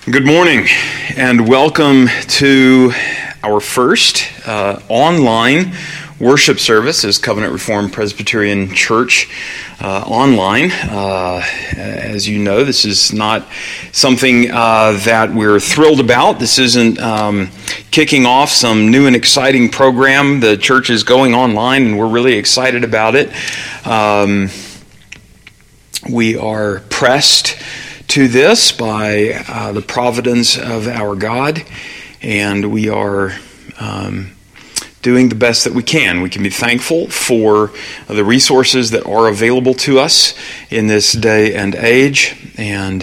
Good morning and welcome to our first online worship service as Covenant Reformed Presbyterian Church online. As you know, this is not something that we're thrilled about. This isn't kicking off some new and exciting program. The church is going online and we're really excited about it. We are pressed to this by the providence of our God, and we are doing the best that we can. We can be thankful for the resources that are available to us in this day and age, and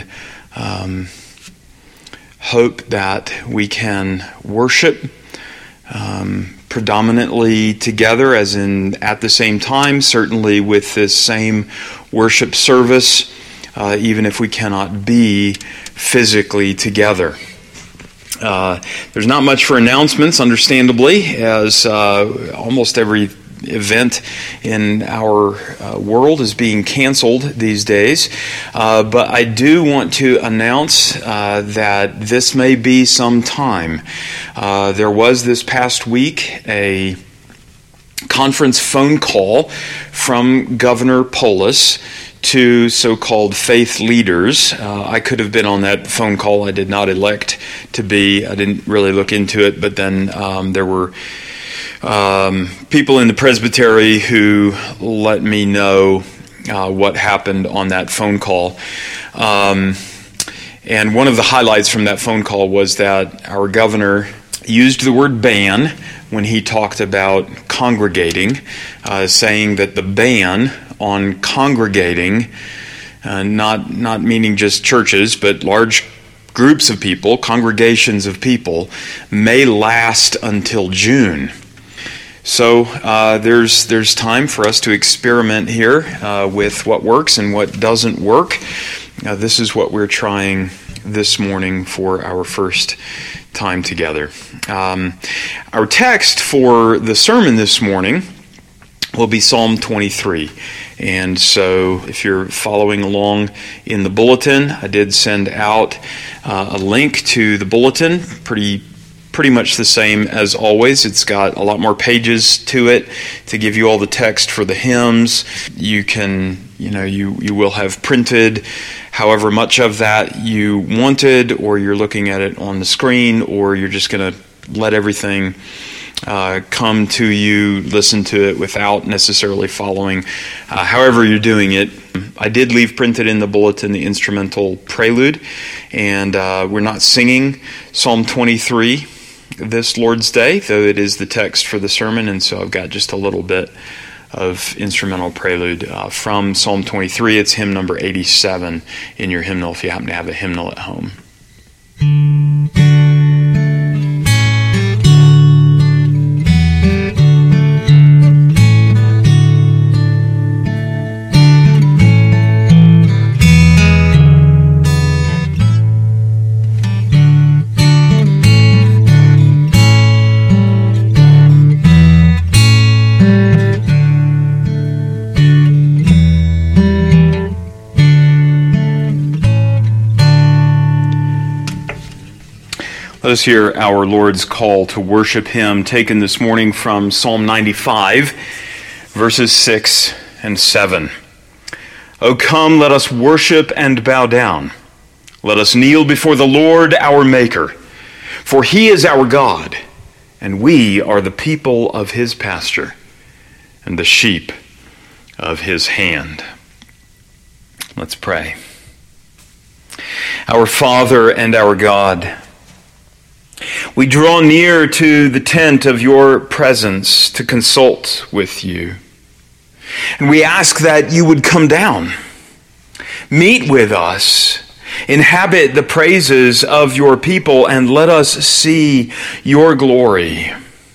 hope that we can worship predominantly together, as in at the same time, certainly with this same worship service, even if we cannot be physically together. There's not much for announcements, understandably, as almost every event in our world is being canceled these days. But I do want to announce that this may be some time. There was this past week a conference phone call from Governor Polis to so-called faith leaders. I could have been on that phone call. I did not elect to be. I didn't really look into it, but then there were people in the presbytery who let me know what happened on that phone call. And one of the highlights from that phone call was that our governor used the word ban when he talked about congregating, saying that the ban on congregating, not meaning just churches, but large groups of people, congregations of people, may last until June. So there's time for us to experiment here with what works and what doesn't work. This is what we're trying this morning for our first time together. Our text for the sermon this morning will be Psalm 23. And so if you're following along in the bulletin, I did send out a link to the bulletin, pretty much the same as always. It's got a lot more pages to it to give you all the text for the hymns. You will have printed however much of that you wanted, or you're looking at it on the screen, or you're just going to let everything come to you, listen to it without necessarily following. However you're doing it, I did leave printed in the bulletin the instrumental prelude, and we're not singing Psalm 23 this Lord's Day, though it is the text for the sermon, and so I've got just a little bit of instrumental prelude from Psalm 23. It's hymn number 87 in your hymnal if you happen to have a hymnal at home. Let us hear our Lord's call to worship Him, taken this morning from Psalm 95, verses 6 and 7. O come, let us worship and bow down. Let us kneel before the Lord our Maker. For He is our God, and we are the people of His pasture, and the sheep of His hand. Let's pray. Our Father and our God, we draw near to the tent of your presence to consult with you. And we ask that you would come down, meet with us, inhabit the praises of your people, and let us see your glory.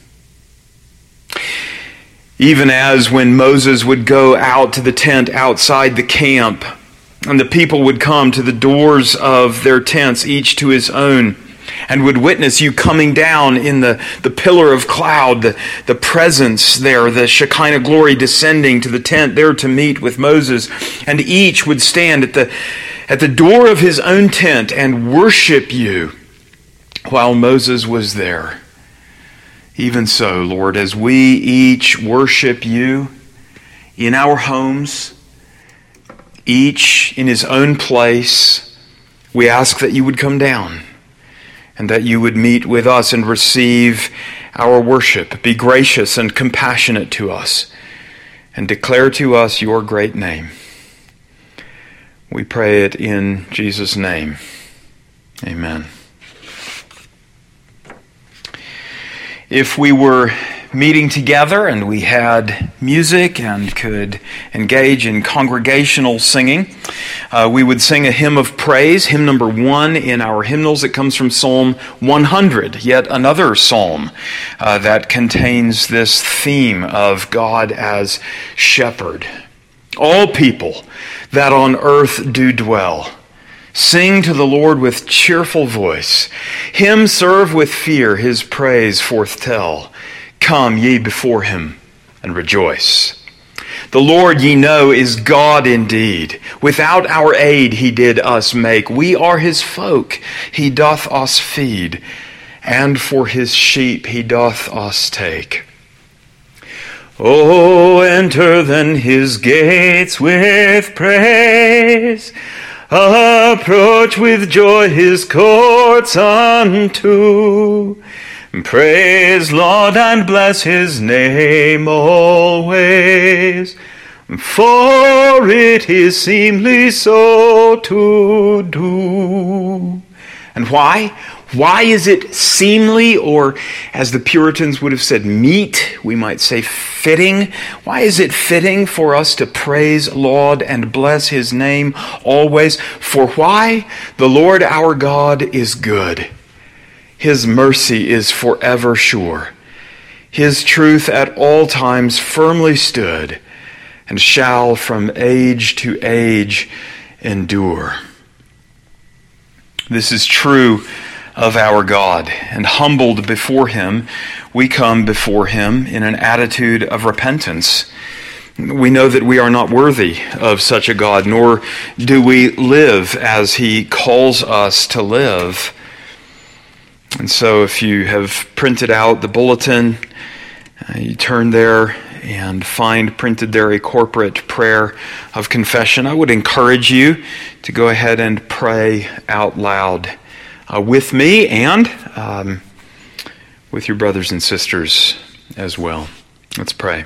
Even as when Moses would go out to the tent outside the camp, and the people would come to the doors of their tents, each to his own, and would witness you coming down in the pillar of cloud, the presence there, the Shekinah glory descending to the tent there to meet with Moses. And each would stand at at the door of his own tent and worship you while Moses was there. Even so, Lord, as we each worship you in our homes, each in his own place, we ask that you would come down and that you would meet with us and receive our worship. Be gracious and compassionate to us and declare to us your great name. We pray it in Jesus' name. Amen. If we were meeting together and we had music and could engage in congregational singing, we would sing a hymn of praise, hymn number 1 in our hymnals. It comes from Psalm 100, yet another psalm that contains this theme of God as shepherd. All people that on earth do dwell, sing to the Lord with cheerful voice. Him serve with fear, his praise forth tell. Come ye before him and rejoice. The Lord ye know is God indeed. Without our aid he did us make. We are his folk, he doth us feed. And for his sheep he doth us take. Oh, enter then his gates with praise. Approach with joy his courts unto. Praise Lord and bless his name always. For it is seemly so to do. And why? Why is it seemly, or as the Puritans would have said, meet, we might say fitting? Why is it fitting for us to praise, laud, and bless his name always? For why? The Lord our God is good. His mercy is forever sure. His truth at all times firmly stood, and shall from age to age endure. This is true of our God, and humbled before him, we come before him in an attitude of repentance. We know that we are not worthy of such a God, nor do we live as he calls us to live. And so if you have printed out the bulletin, you turn there and find printed there a corporate prayer of confession. I would encourage you to go ahead and pray out loud with me and with your brothers and sisters as well. Let's pray.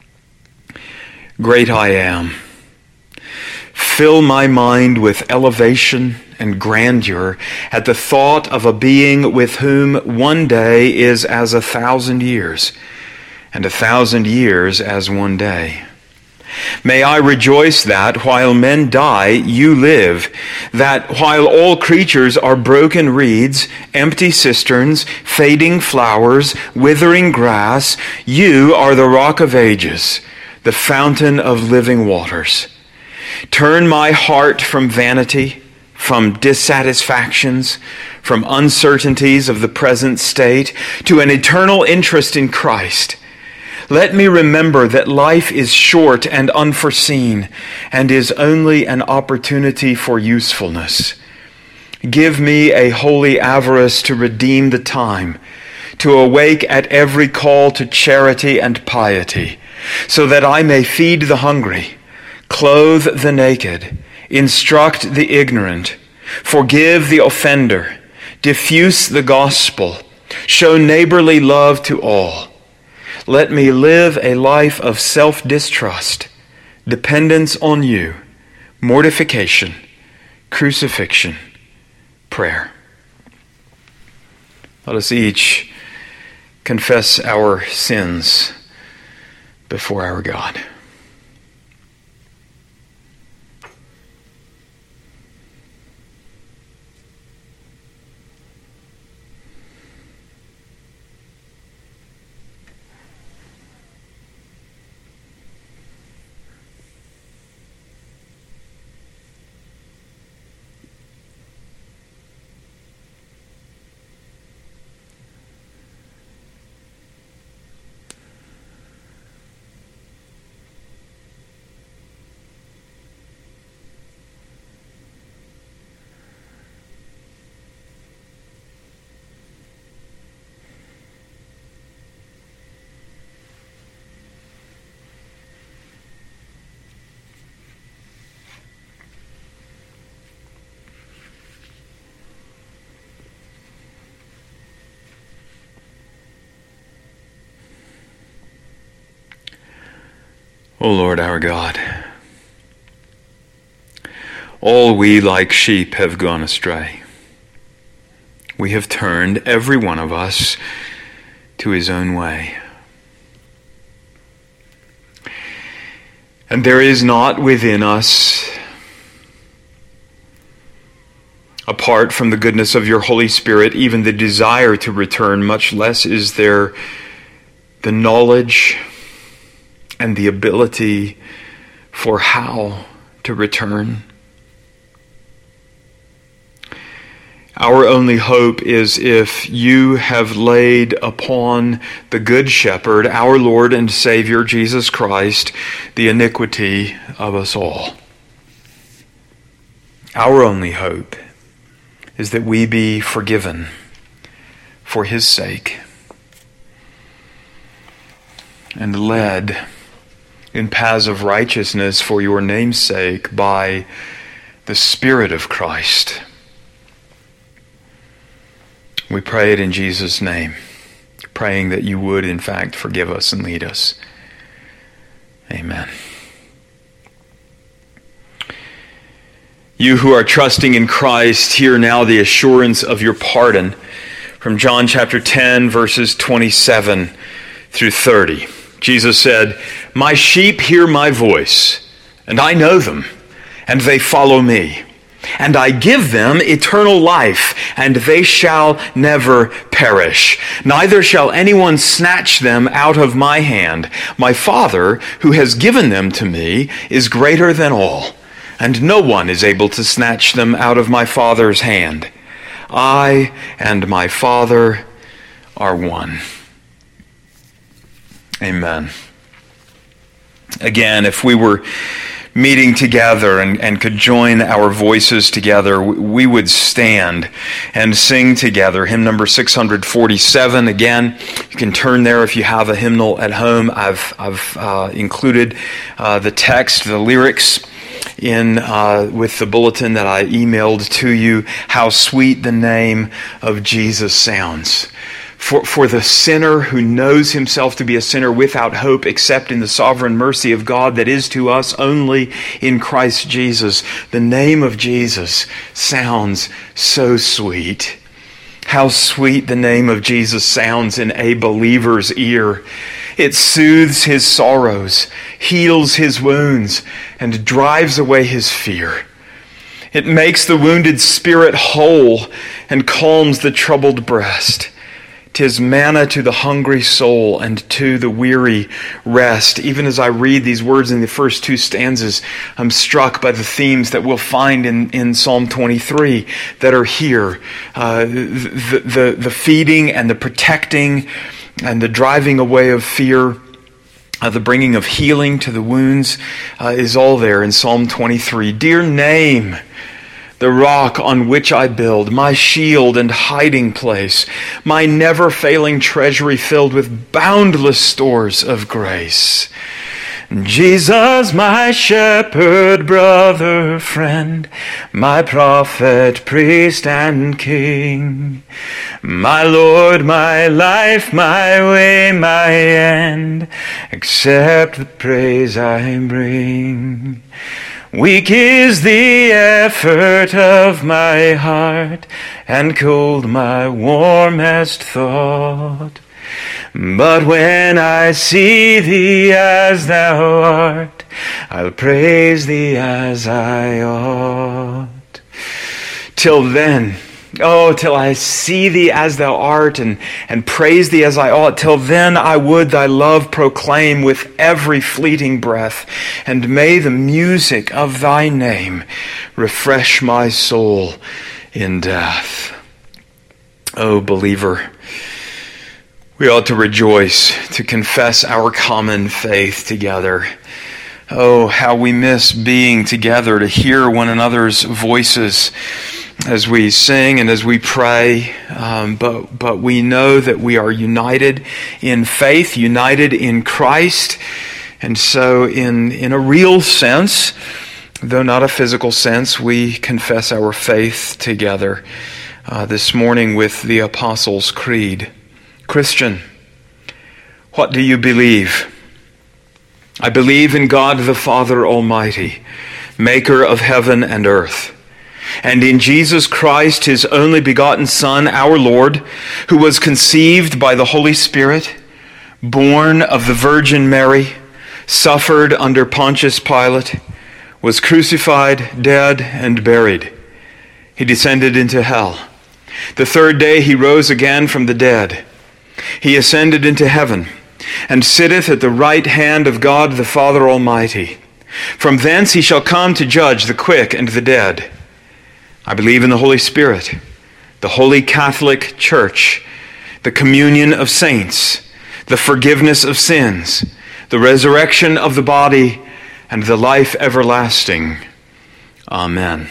Great I am. Fill my mind with elevation and grandeur at the thought of a being with whom one day is as 1,000 years, and 1,000 years as one day. May I rejoice that while men die, you live, that while all creatures are broken reeds, empty cisterns, fading flowers, withering grass, you are the rock of ages, the fountain of living waters. Turn my heart from vanity, from dissatisfactions, from uncertainties of the present state, to an eternal interest in Christ. Let me remember that life is short and unforeseen, and is only an opportunity for usefulness. Give me a holy avarice to redeem the time, to awake at every call to charity and piety, so that I may feed the hungry, clothe the naked, instruct the ignorant, forgive the offender, diffuse the gospel, show neighborly love to all. Let me live a life of self-distrust, dependence on you, mortification, crucifixion, prayer. Let us each confess our sins before our God. O Lord our God, all we like sheep have gone astray. We have turned, every one of us, to his own way. And there is not within us, apart from the goodness of your Holy Spirit, even the desire to return, much less is there the knowledge and the ability for how to return. Our only hope is if you have laid upon the Good Shepherd, our Lord and Savior, Jesus Christ, the iniquity of us all. Our only hope is that we be forgiven for his sake and led in paths of righteousness for your name's sake by the Spirit of Christ. We pray it in Jesus' name, praying that you would, in fact, forgive us and lead us. Amen. You who are trusting in Christ, hear now the assurance of your pardon from John chapter 10, verses 27 through 30. Jesus said, "My sheep hear my voice, and I know them, and they follow me. And I give them eternal life, and they shall never perish. Neither shall anyone snatch them out of my hand. My Father, who has given them to me, is greater than all, and no one is able to snatch them out of my Father's hand. I and my Father are one." Amen. Again, if we were meeting together and could join our voices together, we would stand and sing together. Hymn number 647. Again, you can turn there if you have a hymnal at home. I've included the text, the lyrics in with the bulletin that I emailed to you. How sweet the name of Jesus sounds. For the sinner who knows himself to be a sinner without hope except in the sovereign mercy of God that is to us only in Christ Jesus, the name of Jesus sounds so sweet. How sweet the name of Jesus sounds in a believer's ear. It soothes his sorrows, heals his wounds, and drives away his fear. It makes the wounded spirit whole and calms the troubled breast. 'Tis manna to the hungry soul and to the weary rest. Even as I read these words in the first two stanzas, I'm struck by the themes that we'll find in Psalm 23 that are here. The feeding and the protecting and the driving away of fear, the bringing of healing to the wounds is all there in Psalm 23. Dear name, the rock on which I build, my shield and hiding place, my never-failing treasury filled with boundless stores of grace. Jesus, my shepherd, brother, friend, my prophet, priest, and king, my Lord, my life, my way, my end, accept the praise I bring. Weak is the effort of my heart, and cold my warmest thought. But when I see thee as thou art, I'll praise thee as I ought. Till then, till I see thee as thou art and praise thee as I ought, till then I would thy love proclaim with every fleeting breath, and may the music of thy name refresh my soul in death. O believer, we ought to rejoice to confess our common faith together. Oh, how we miss being together to hear one another's voices as we sing and as we pray, but we know that we are united in faith, united in Christ, and so in a real sense, though not a physical sense, we confess our faith together this morning with the Apostles' Creed. Christian, what do you believe? I believe in God the Father Almighty, maker of heaven and earth, and in Jesus Christ, his only begotten Son, our Lord, who was conceived by the Holy Spirit, born of the Virgin Mary, suffered under Pontius Pilate, was crucified, dead, and buried. He descended into hell. The third day he rose again from the dead. He ascended into heaven, and sitteth at the right hand of God the Father Almighty. From thence he shall come to judge the quick and the dead. I believe in the Holy Spirit, the Holy Catholic Church, the communion of saints, the forgiveness of sins, the resurrection of the body, and the life everlasting. Amen.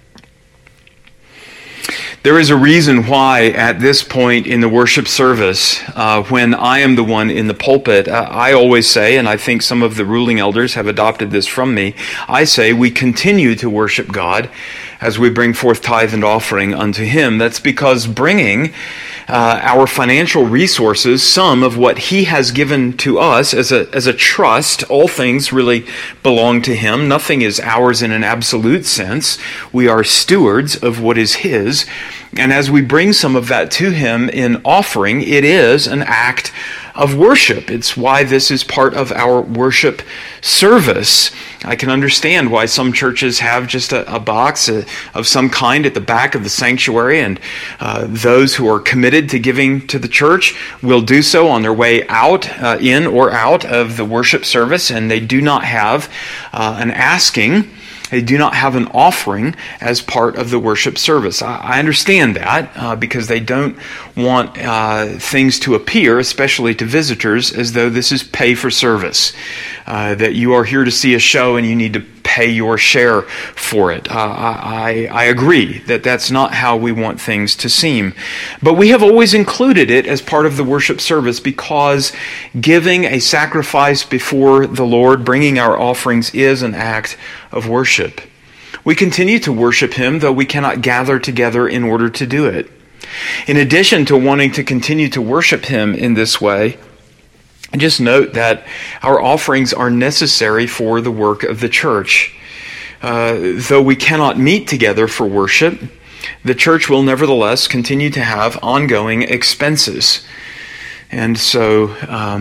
There is a reason why at this point in the worship service, when I am the one in the pulpit, I always say, and I think some of the ruling elders have adopted this from me, I say we continue to worship God as we bring forth tithe and offering unto him. That's because bringing our financial resources, some of what he has given to us as a trust, all things really belong to him. Nothing is ours in an absolute sense. We are stewards of what is his. And as we bring some of that to him in offering, it is an act of worship. It's why this is part of our worship service. I can understand why some churches have just a box of some kind at the back of the sanctuary, and those who are committed to giving to the church will do so on their way out, in or out of the worship service, and they do not have an asking. They do not have an offering as part of the worship service. I understand that because they don't want things to appear, especially to visitors, as though this is pay for service, that you are here to see a show and you need to pay your share for it. I agree that that's not how we want things to seem. But we have always included it as part of the worship service because giving a sacrifice before the Lord, bringing our offerings, is an act of worship. We continue to worship him, though we cannot gather together in order to do it. In addition to wanting to continue to worship him in this way, just note that our offerings are necessary for the work of the church. Though we cannot meet together for worship, the church will nevertheless continue to have ongoing expenses. And so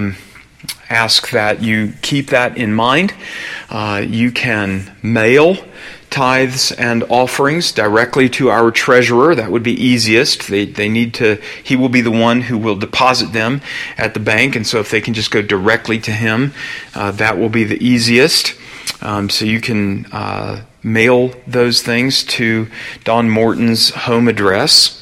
ask that you keep that in mind. You can mail tithes and offerings directly to our treasurer. That would be easiest. They need to, he will be the one who will deposit them at the bank, and so if they can just go directly to him, that will be the easiest. So you can mail those things to Don Morton's home address.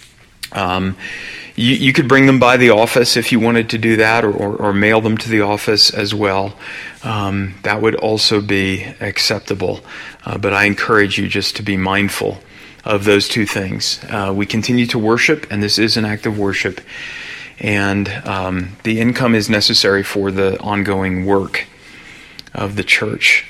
You could bring them by the office if you wanted to do that, or mail them to the office as well. That would also be acceptable. But I encourage you just to be mindful of those two things. We continue to worship, and this is an act of worship. And the income is necessary for the ongoing work of the church.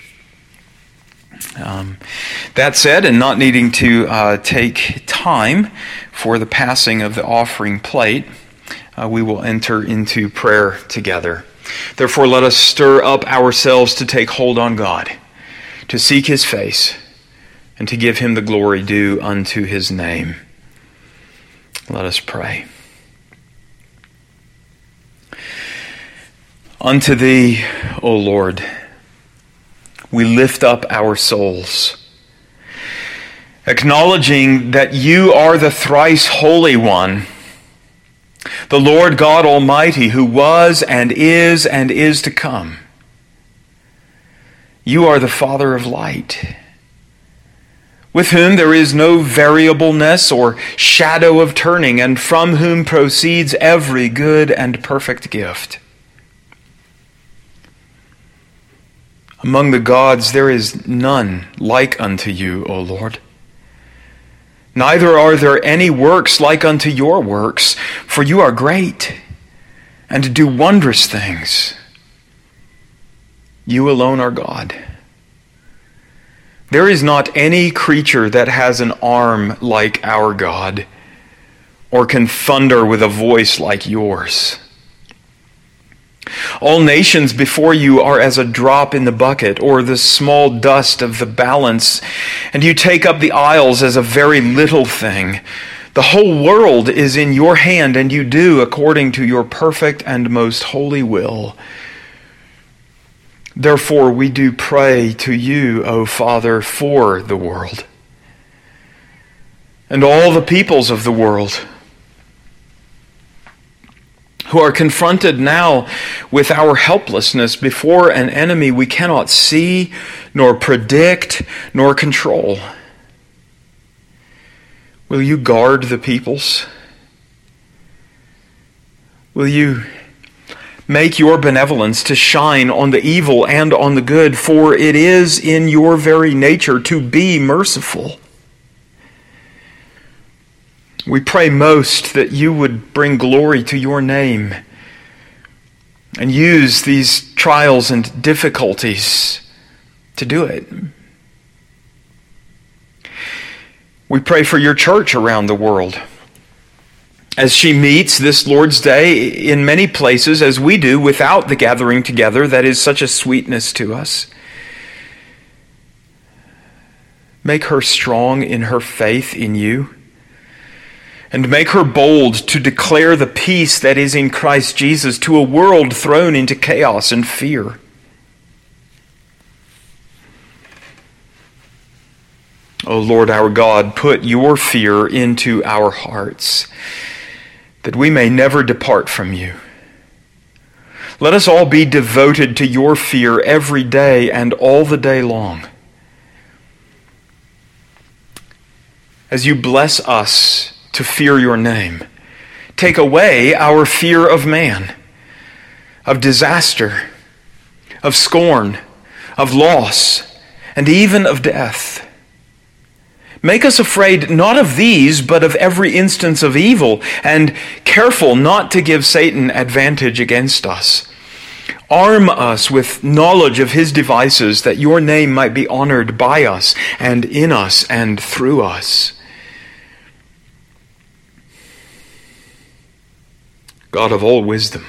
That said, and not needing to take time for the passing of the offering plate, we will enter into prayer together. Therefore, let us stir up ourselves to take hold on God, to seek his face, and to give him the glory due unto his name. Let us pray. Unto thee, O Lord, we lift up our souls, acknowledging that you are the thrice Holy One, the Lord God Almighty, who was and is to come. You are the Father of light, with whom there is no variableness or shadow of turning, and from whom proceeds every good and perfect gift. Among the gods there is none like unto you, O Lord. Neither are there any works like unto your works, for you are great and do wondrous things. You alone are God. There is not any creature that has an arm like our God, or can thunder with a voice like yours. All nations before you are as a drop in the bucket, or the small dust of the balance, and you take up the isles as a very little thing. The whole world is in your hand, and you do according to your perfect and most holy will. Therefore we do pray to you, O Father, for the world, and all the peoples of the world, who are confronted now with our helplessness before an enemy we cannot see, nor predict, nor control. Will you guard the peoples? Will you make your benevolence to shine on the evil and on the good, for it is in your very nature to be merciful. We pray most that you would bring glory to your name and use these trials and difficulties to do it. We pray for your church around the world as she meets this Lord's Day in many places, as we do, without the gathering together that is such a sweetness to us. Make her strong in her faith in you, and make her bold to declare the peace that is in Christ Jesus to a world thrown into chaos and fear. O Lord our God, put your fear into our hearts, that we may never depart from you. Let us all be devoted to your fear every day and all the day long. As you bless us to fear your name, take away our fear of man, of disaster, of scorn, of loss, and even of death. Make us afraid not of these, but of every instance of evil, and careful not to give Satan advantage against us. Arm us with knowledge of his devices, that your name might be honored by us, and in us, and through us. God of all wisdom,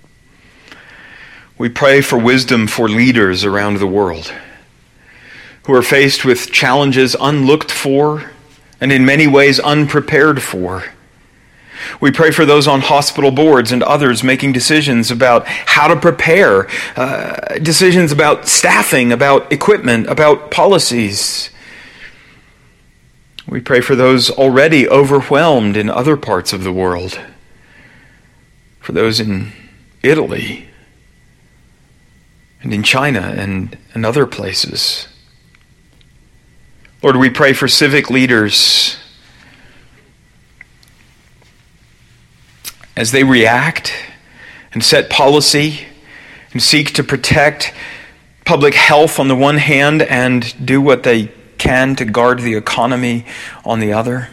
we pray for wisdom for leaders around the world who are faced with challenges unlooked for and in many ways unprepared for. We pray for those on hospital boards and others making decisions about how to prepare, decisions about staffing, about equipment, about policies. We pray for those already overwhelmed in other parts of the world, for those in Italy and in China and other places. Lord, we pray for civic leaders as they react and set policy and seek to protect public health on the one hand and do what they can to guard the economy on the other.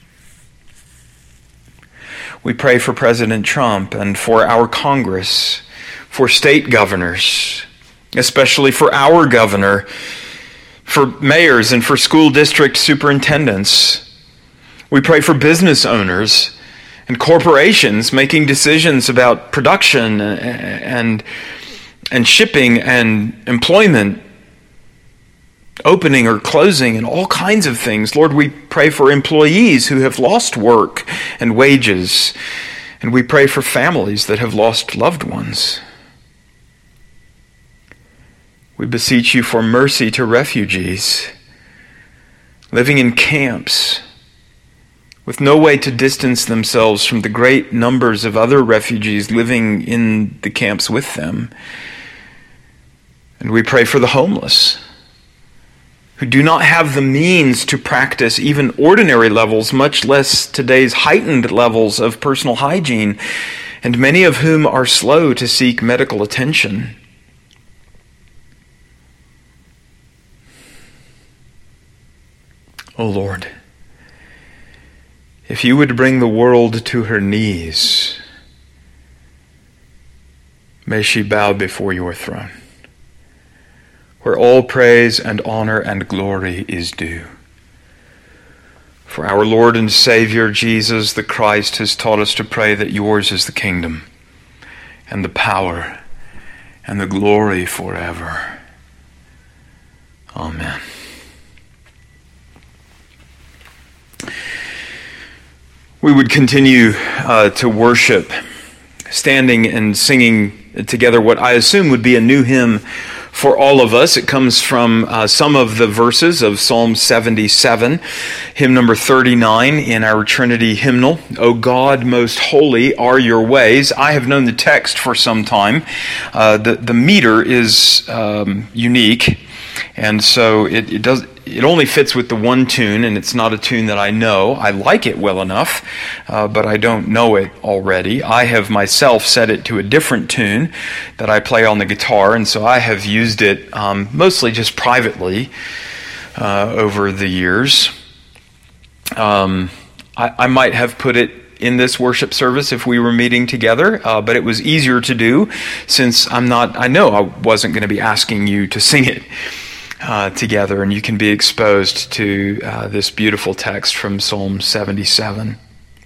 We pray for President Trump and for our Congress, for state governors, especially for our governor, for mayors and for school district superintendents. We pray for business owners and corporations making decisions about production and shipping and employment, opening or closing, and all kinds of things. Lord, we pray for employees who have lost work and wages, and we pray for families that have lost loved ones. We beseech you for mercy to refugees living in camps with no way to distance themselves from the great numbers of other refugees living in the camps with them. And we pray for the homeless, who do not have the means to practice even ordinary levels, much less today's heightened levels of personal hygiene, and many of whom are slow to seek medical attention. O Lord, if you would bring the world to her knees, may she bow before your throne, where all praise and honor and glory is due. For our Lord and Savior, Jesus the Christ, has taught us to pray that yours is the kingdom and the power and the glory forever. Amen. We would continue to worship, standing and singing together what I assume would be a new hymn for all of us. It comes from some of the verses of Psalm 77, hymn number 39 in our Trinity hymnal. O God, most holy are your ways. I have known the text for some time. The meter is unique, and so it only fits with the one tune, and it's not a tune that I know. I like it well enough, but I don't know it already. I have myself set it to a different tune that I play on the guitar, and so I have used it mostly just privately over the years. I might have put it in this worship service if we were meeting together, but it was easier to do since I know I wasn't going to be asking you to sing it together, and you can be exposed to this beautiful text from Psalm 77.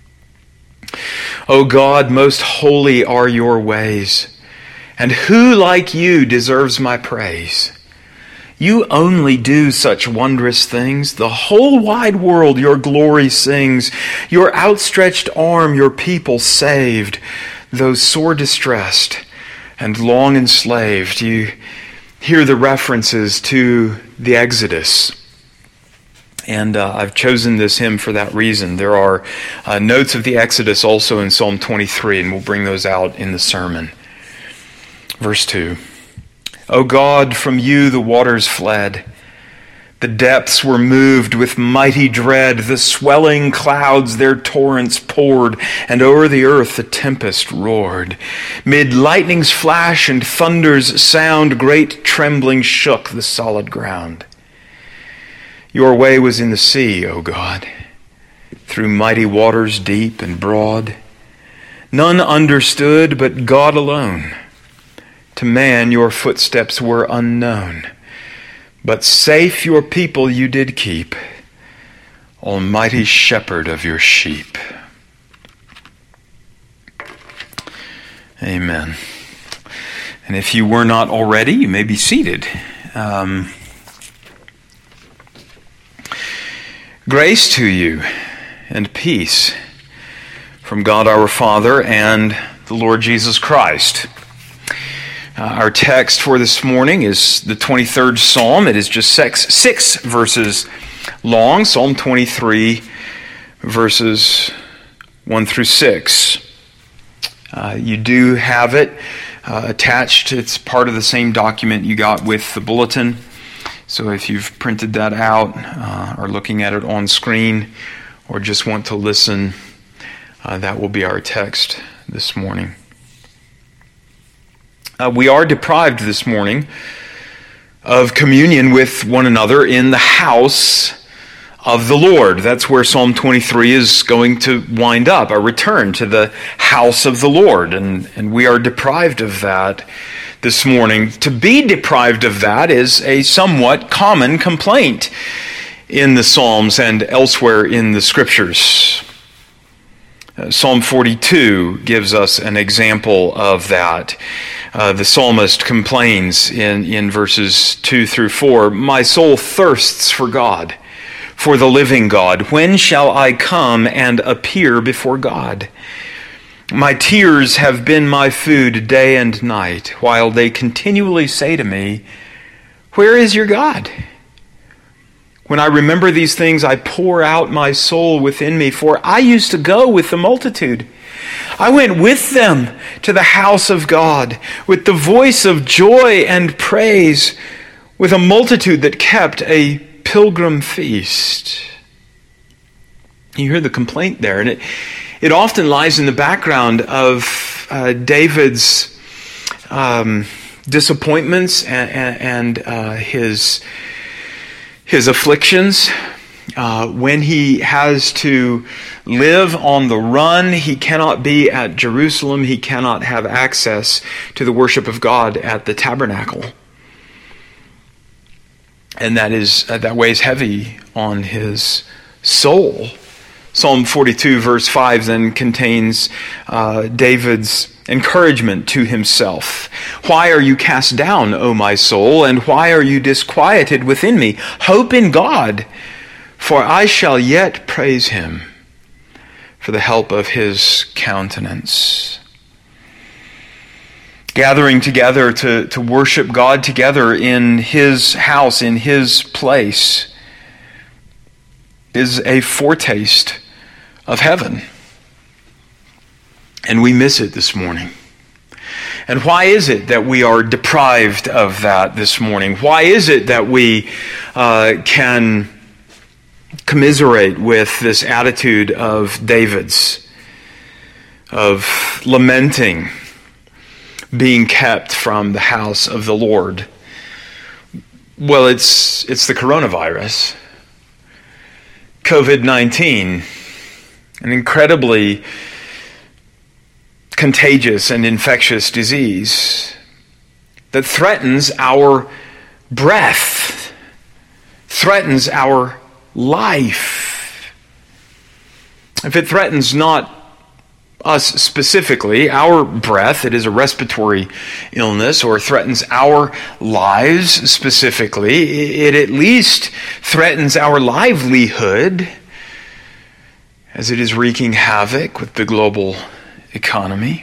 O God, most holy are your ways, and who like you deserves my praise? You only do such wondrous things. The whole wide world your glory sings. Your outstretched arm your people saved, those sore distressed and long enslaved. You hear the references to the Exodus. And I've chosen this hymn for that reason. There are notes of the Exodus also in Psalm 23, and we'll bring those out in the sermon. Verse 2. O God, from you the waters fled. The depths were moved with mighty dread. The swelling clouds their torrents poured, and o'er the earth the tempest roared. Mid lightning's flash and thunder's sound, great trembling shook the solid ground. Your way was in the sea, O God, through mighty waters deep and broad. None understood but God alone. To man your footsteps were unknown. But safe your people you did keep, almighty shepherd of your sheep. Amen. And if you were not already, you may be seated. Grace to you and peace from God our Father and the Lord Jesus Christ. Our text for this morning is the 23rd Psalm. It is just six verses long. Psalm 23, verses 1 through 6. You do have it attached. It's part of the same document you got with the bulletin. So if you've printed that out or looking at it on screen or just want to listen, that will be our text this morning. We are deprived this morning of communion with one another in the house of the Lord. That's where Psalm 23 is going to wind up, a return to the house of the Lord. And we are deprived of that this morning. To be deprived of that is a somewhat common complaint in the Psalms and elsewhere in the Scriptures. Psalm 42 gives us an example of that. The psalmist complains in verses 2 through 4, "My soul thirsts for God, for the living God. When shall I come and appear before God? My tears have been my food day and night, while they continually say to me, 'Where is your God?' When I remember these things, I pour out my soul within me, for I used to go with the multitude. I went with them to the house of God, with the voice of joy and praise, with a multitude that kept a pilgrim feast." You hear the complaint there, and it often lies in the background of David's disappointments and his afflictions. When he has to live on the run, he cannot be at Jerusalem. He cannot have access to the worship of God at the tabernacle. And that weighs heavy on his soul. Psalm 42 verse 5 then contains David's encouragement to himself. Why are you cast down, O my soul, and why are you disquieted within me? Hope in God, for I shall yet praise him for the help of his countenance. Gathering together to worship God together in his house, in his place, is a foretaste of heaven. And we miss it this morning. And why is it that we are deprived of that this morning? Why is it that we can commiserate with this attitude of David's, of lamenting being kept from the house of the Lord? Well, it's the coronavirus. COVID-19, an incredibly contagious and infectious disease that threatens our breath, threatens our life. If it threatens not us specifically, our breath, it is a respiratory illness, or threatens our lives specifically, it at least threatens our livelihood as it is wreaking havoc with the global economy.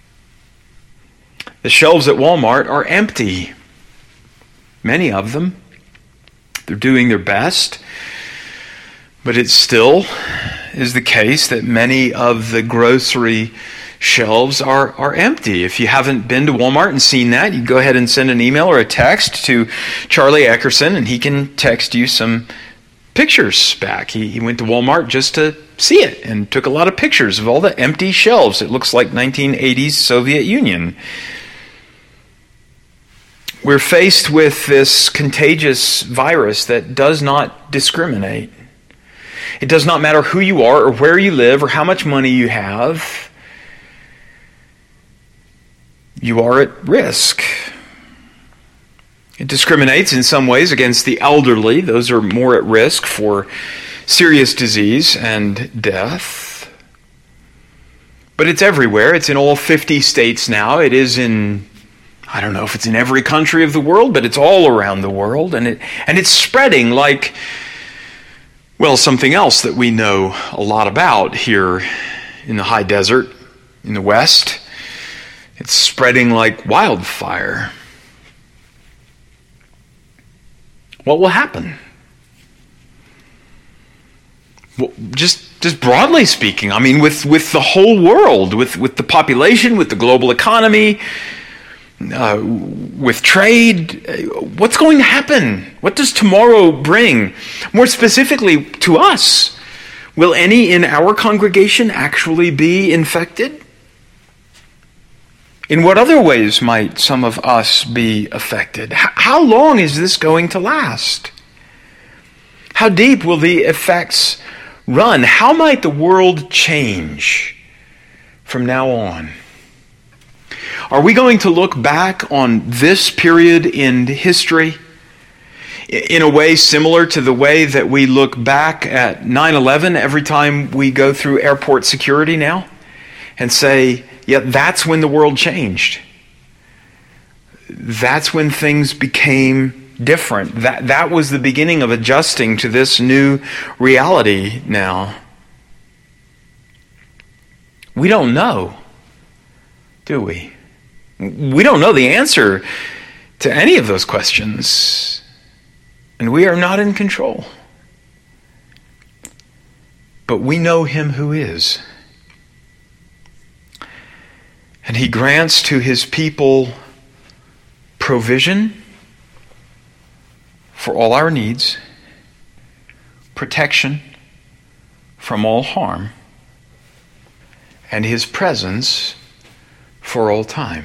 The shelves at Walmart are empty. Many of them. They're doing their best. But it still is the case that many of the grocery shelves are empty. If you haven't been to Walmart and seen that, you go ahead and send an email or a text to Charlie Eckerson, and he can text you some pictures back. He went to Walmart just to see it and took a lot of pictures of all the empty shelves. It looks like 1980s Soviet Union. We're faced with this contagious virus that does not discriminate. It does not matter who you are or where you live or how much money you have. You are at risk. It discriminates in some ways against the elderly. Those are more at risk for serious disease and death. But it's everywhere. It's in all 50 states now. It is in, I don't know if it's in every country of the world, but it's all around the world. And it's spreading like, well, something else that we know a lot about here in the high desert in the West. It's spreading like wildfire. What will happen? Well, just broadly speaking, I mean, with the whole world, with the population, with the global economy, with trade, what's going to happen? What does tomorrow bring? More specifically to us, will any in our congregation actually be infected? In what other ways might some of us be affected? How long is this going to last? How deep will the effects run? How might the world change from now on? Are we going to look back on this period in history in a way similar to the way that we look back at 9/11 every time we go through airport security now and say, yeah, that's when the world changed. That's when things became different. That was the beginning of adjusting to this new reality now. We don't know, do we? We don't know the answer to any of those questions, and we are not in control. But we know him who is. And he grants to his people provision for all our needs, protection from all harm, and his presence for all time.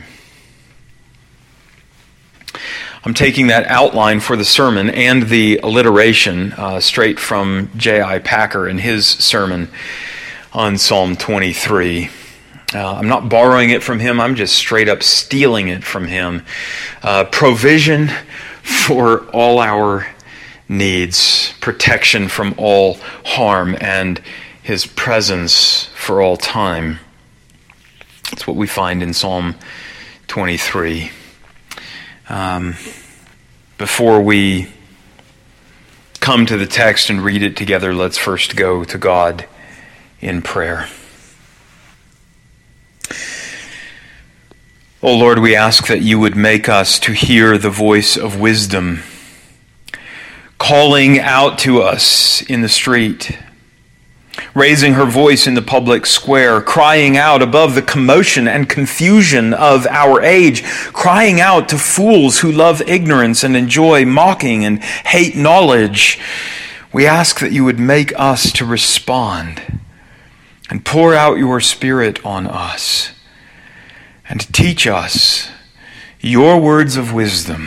I'm taking that outline for the sermon and the alliteration straight from J.I. Packer in his sermon on Psalm 23. I'm not borrowing it from him. I'm just straight up stealing it from him. Provision for all our needs, protection from all harm, and his presence for all time. That's what we find in Psalm 23. Before we come to the text and read it together, let's first go to God in prayer. O Lord, we ask that you would make us to hear the voice of wisdom, calling out to us in the street, raising her voice in the public square, crying out above the commotion and confusion of our age, crying out to fools who love ignorance and enjoy mocking and hate knowledge. We ask that you would make us to respond and pour out your Spirit on us and teach us your words of wisdom.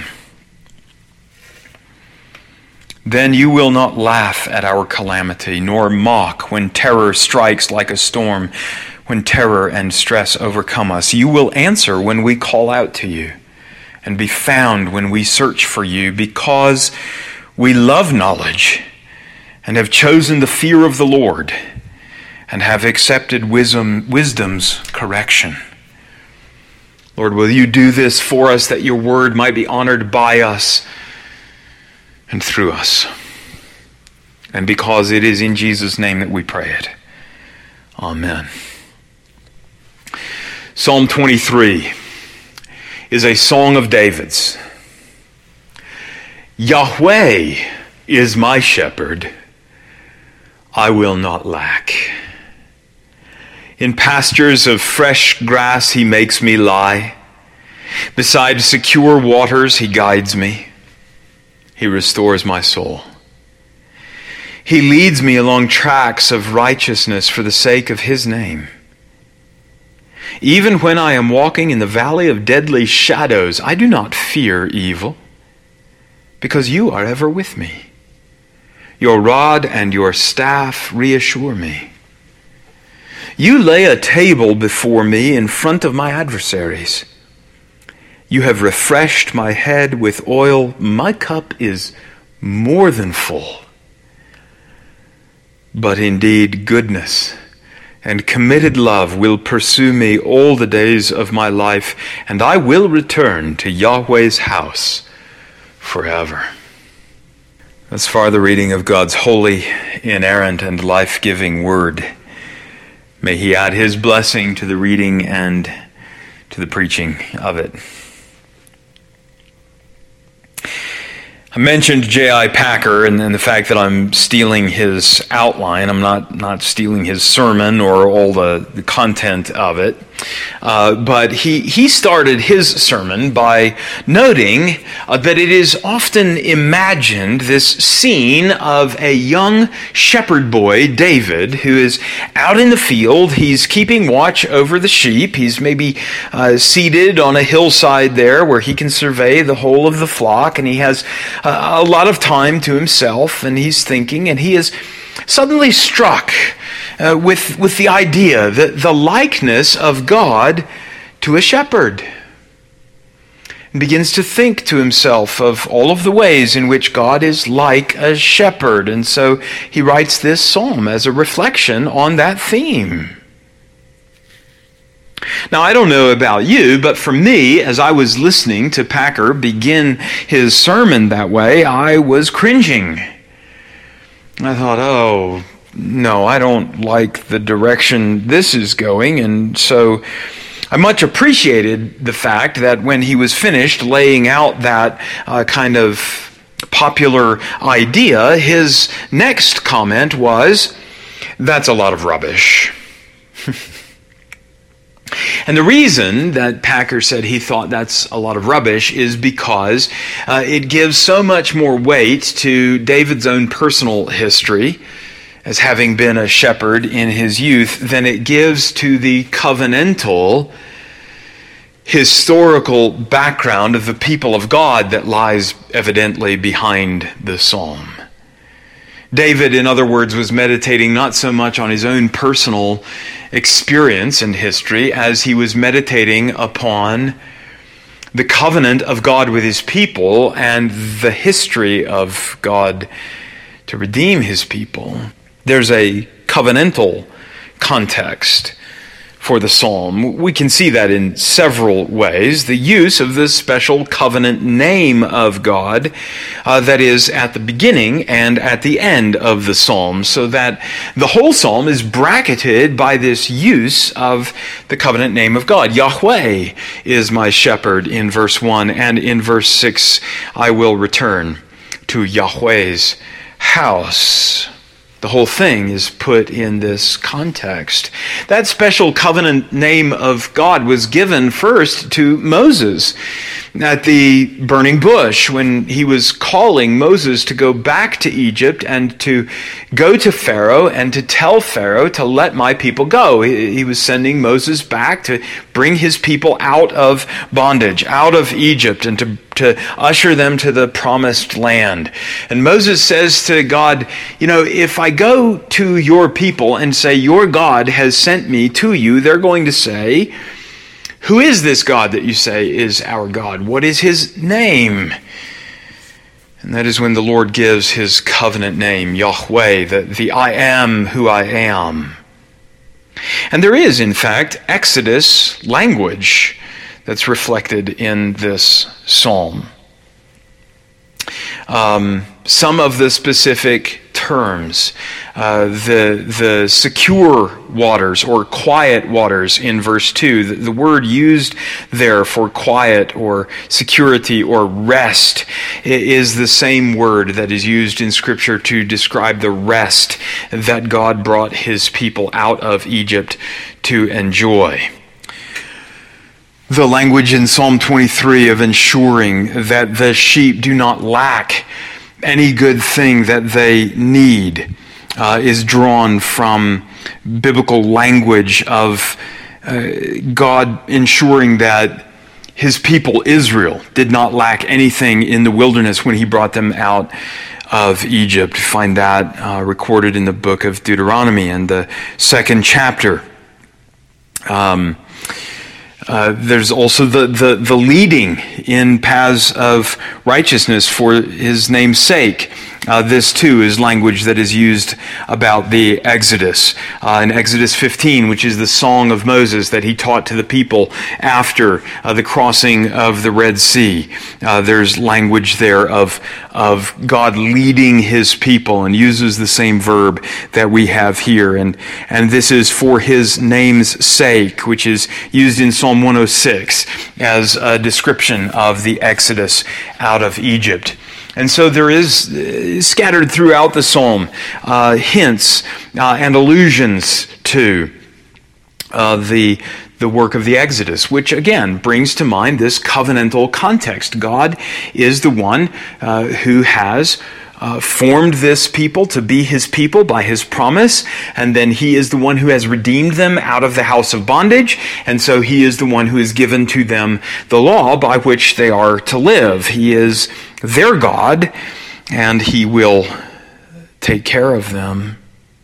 Then you will not laugh at our calamity, nor mock when terror strikes like a storm, when terror and stress overcome us. You will answer when we call out to you, and be found when we search for you, because we love knowledge and have chosen the fear of the Lord and have accepted wisdom's correction. Lord, will you do this for us, that your word might be honored by us and through us. And because it is in Jesus' name that we pray it. Amen. Psalm 23 is a song of David's. Yahweh is my shepherd, I will not lack. In pastures of fresh grass he makes me lie. Beside secure waters he guides me. He restores my soul. He leads me along tracks of righteousness for the sake of his name. Even when I am walking in the valley of deadly shadows, I do not fear evil, because you are ever with me. Your rod and your staff reassure me. You lay a table before me in front of my adversaries. You have refreshed my head with oil. My cup is more than full. But indeed, goodness and committed love will pursue me all the days of my life, and I will return to Yahweh's house forever. Thus far, the reading of God's holy, inerrant, and life-giving word. May he add his blessing to the reading and to the preaching of it. I mentioned J.I. Packer and the fact that I'm stealing his outline. I'm not stealing his sermon or all the content of it. But he started his sermon by noting that it is often imagined, this scene of a young shepherd boy, David, who is out in the field. He's keeping watch over the sheep. He's maybe seated on a hillside there where he can survey the whole of the flock, and he has a lot of time to himself, and he's thinking, and he is suddenly struck with the idea that the likeness of God to a shepherd, and begins to think to himself of all of the ways in which God is like a shepherd. And so he writes this psalm as a reflection on that theme. Now, I don't know about you, but for me, as I was listening to Packer begin his sermon that way, I was cringing. I thought, oh, no, I don't like the direction this is going. And so I much appreciated the fact that when he was finished laying out that kind of popular idea, his next comment was, that's a lot of rubbish. And the reason that Packer said he thought that's a lot of rubbish is because it gives so much more weight to David's own personal history as having been a shepherd in his youth than it gives to the covenantal historical background of the people of God that lies evidently behind the psalm. David, in other words, was meditating not so much on his own personal experience and history as he was meditating upon the covenant of God with his people and the history of God to redeem his people. There's a covenantal context for the psalm. We can see that in several ways. The use of this special covenant name of God that is at the beginning and at the end of the psalm, so that the whole psalm is bracketed by this use of the covenant name of God. Yahweh is my shepherd in verse 1, and in verse 6, I will return to Yahweh's house. The whole thing is put in this context. That special covenant name of God was given first to Moses at the burning bush when he was calling Moses to go back to Egypt and to go to Pharaoh and to tell Pharaoh to let my people go. He was sending Moses back to bring his people out of bondage, out of Egypt, and to usher them to the promised land. And Moses says to God, if I go to your people and say, your God has sent me to you, they're going to say, who is this God that you say is our God? What is his name? And that is when the Lord gives his covenant name, Yahweh, the I am who I am. And there is, in fact, Exodus language that's reflected in this psalm. Some of the specific terms, the secure waters or quiet waters in verse 2, the word used there for quiet or security or rest is the same word that is used in Scripture to describe the rest that God brought his people out of Egypt to enjoy. The language in Psalm 23 of ensuring that the sheep do not lack any good thing that they need is drawn from biblical language of God ensuring that his people Israel did not lack anything in the wilderness when he brought them out of Egypt. Find that recorded in the book of Deuteronomy in the 2nd chapter. There's also the leading in paths of righteousness for his name's sake. This too is language that is used about the Exodus. In Exodus 15, which is the song of Moses that he taught to the people after the crossing of the Red Sea. There's language there of God leading his people, and uses the same verb that we have here. And this is for his name's sake, which is used in Psalm 106 as a description of the Exodus out of Egypt. And so there is scattered throughout the psalm hints and allusions to the work of the Exodus, which again brings to mind this covenantal context. God is the one who has formed this people to be his people by his promise, and then he is the one who has redeemed them out of the house of bondage, and so he is the one who has given to them the law by which they are to live. He is their God, and he will take care of them.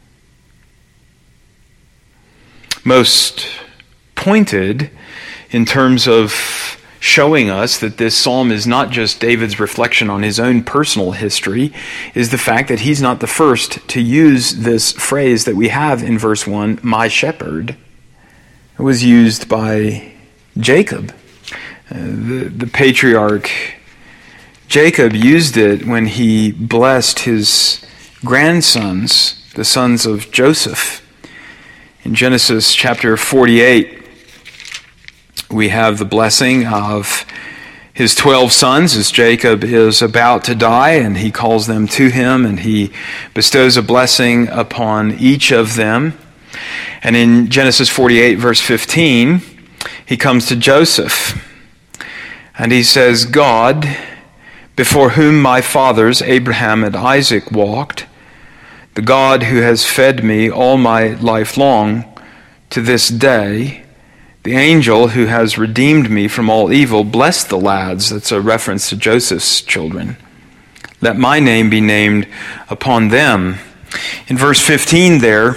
Most pointed in terms of showing us that this psalm is not just David's reflection on his own personal history is the fact that he's not the first to use this phrase that we have in verse 1, my shepherd. It was used by Jacob. The patriarch Jacob used it when he blessed his grandsons, the sons of Joseph. In Genesis chapter 48, we have the blessing of his 12 sons as Jacob is about to die, and he calls them to him, and he bestows a blessing upon each of them. And in Genesis 48, verse 15, he comes to Joseph, and he says, God, before whom my fathers Abraham and Isaac walked, the God who has fed me all my life long to this day, the angel who has redeemed me from all evil, bless the lads. That's a reference to Joseph's children. Let my name be named upon them. In verse 15 there,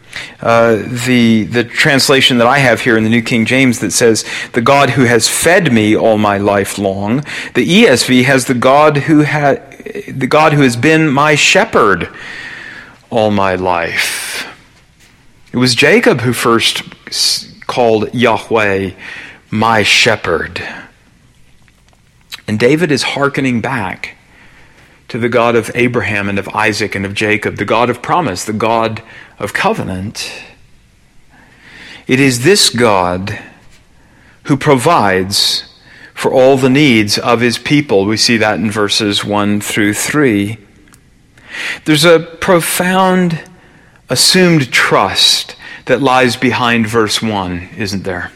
the translation that I have here in the New King James that says, the God who has fed me all my life long. The ESV has the God who has been my shepherd all my life. It was Jacob who first called Yahweh, my shepherd. And David is hearkening back to the God of Abraham and of Isaac and of Jacob, the God of promise, the God of covenant. It is this God who provides for all the needs of his people. We see that in verses 1 through 3. There's a profound assumed trust that lies behind verse 1, isn't there?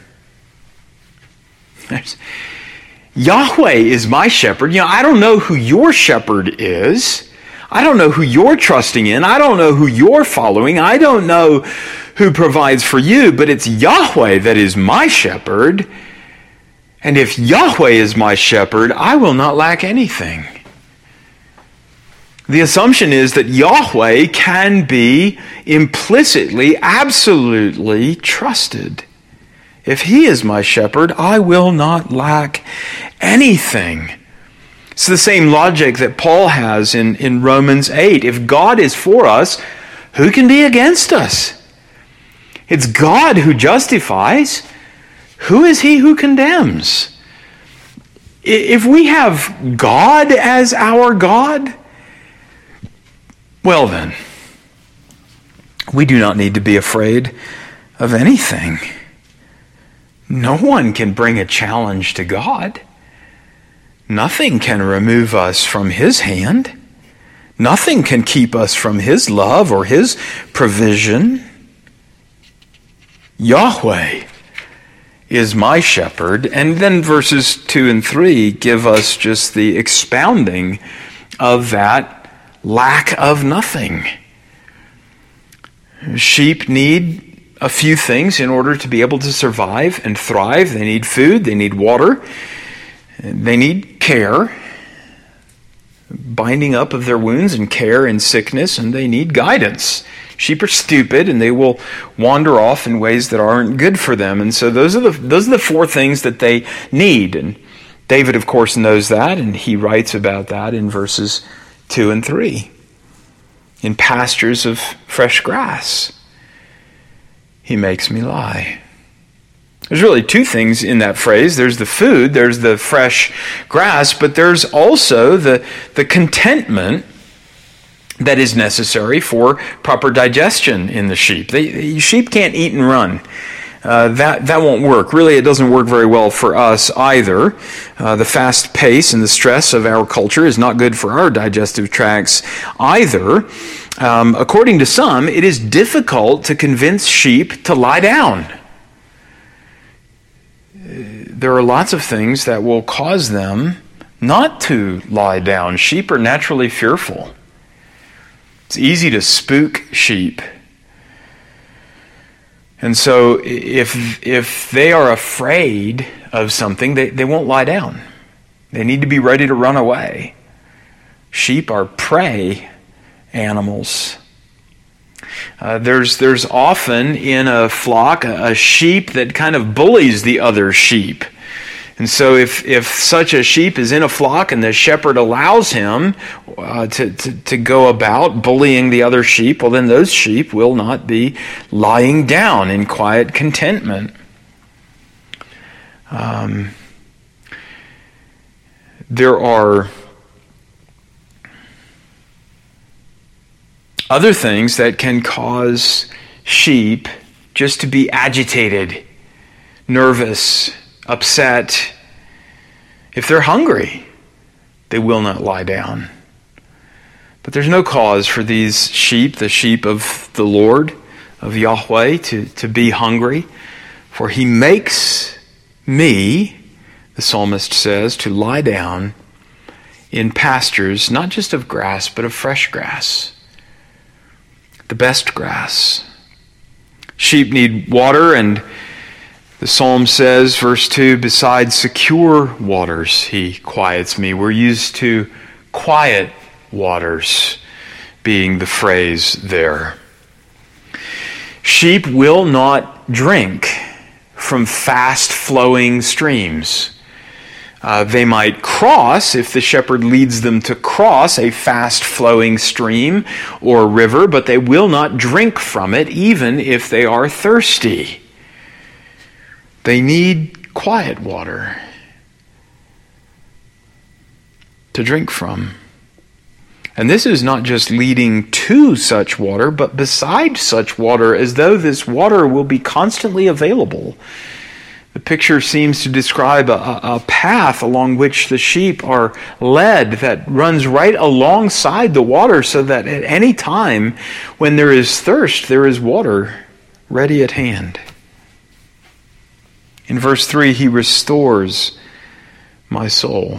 Yahweh is my shepherd. I don't know who your shepherd is. I don't know who you're trusting in. I don't know who you're following. I don't know who provides for you, but it's Yahweh that is my shepherd. And if Yahweh is my shepherd, I will not lack anything. The assumption is that Yahweh can be implicitly, absolutely trusted. If he is my shepherd, I will not lack anything. It's the same logic that Paul has in Romans 8. If God is for us, who can be against us? It's God who justifies. Who is he who condemns? If we have God as our God, well then, we do not need to be afraid of anything. No one can bring a challenge to God. Nothing can remove us from his hand. Nothing can keep us from his love or his provision. Yahweh is my shepherd. And then verses 2 and 3 give us just the expounding of that lack of nothing. Sheep need a few things in order to be able to survive and thrive. They need food, they need water, they need care, binding up of their wounds and care in sickness, and they need guidance. Sheep are stupid and they will wander off in ways that aren't good for them. And so those are the four things that they need. And David, of course, knows that, and he writes about that in verses 2 and 3. In pastures of fresh grass, he makes me lie. There's really two things in that phrase. There's the food, there's the fresh grass, but there's also the contentment that is necessary for proper digestion in the sheep. Sheep can't eat and run. That won't work. Really, it doesn't work very well for us either. The fast pace and the stress of our culture is not good for our digestive tracts either. According to some, it is difficult to convince sheep to lie down. There are lots of things that will cause them not to lie down. Sheep are naturally fearful. It's easy to spook sheep. And so if they are afraid of something, they won't lie down. They need to be ready to run away. Sheep are prey animals. There's often in a flock a sheep that kind of bullies the other sheep. And so if such a sheep is in a flock and the shepherd allows him to go about bullying the other sheep, well then those sheep will not be lying down in quiet contentment. There are other things that can cause sheep just to be agitated, nervous, upset. If they're hungry, they will not lie down. But there's no cause for these sheep, the sheep of the Lord, of Yahweh, to be hungry. For he makes me, the psalmist says, to lie down in pastures, not just of grass, but of fresh grass. The best grass. Sheep need water, and the psalm says, verse 2, beside secure waters he quiets me. We're used to quiet waters being the phrase there. Sheep will not drink from fast-flowing streams. They might cross, if the shepherd leads them to cross a fast-flowing stream or river, but they will not drink from it even if they are thirsty. They need quiet water to drink from. And this is not just leading to such water, but beside such water, as though this water will be constantly available. The picture seems to describe a path along which the sheep are led that runs right alongside the water, so that at any time when there is thirst, there is water ready at hand. In verse 3, he restores my soul.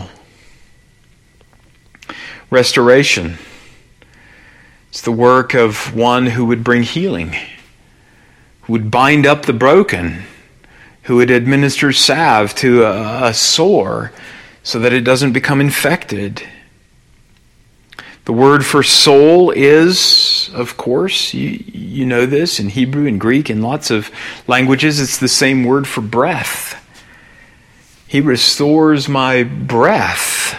Restoration. It's the work of one who would bring healing, who would bind up the broken, who would administer salve to a sore so that it doesn't become infected. The word for soul is, of course, you know this, in Hebrew and Greek, in lots of languages, it's the same word for breath. He restores my breath.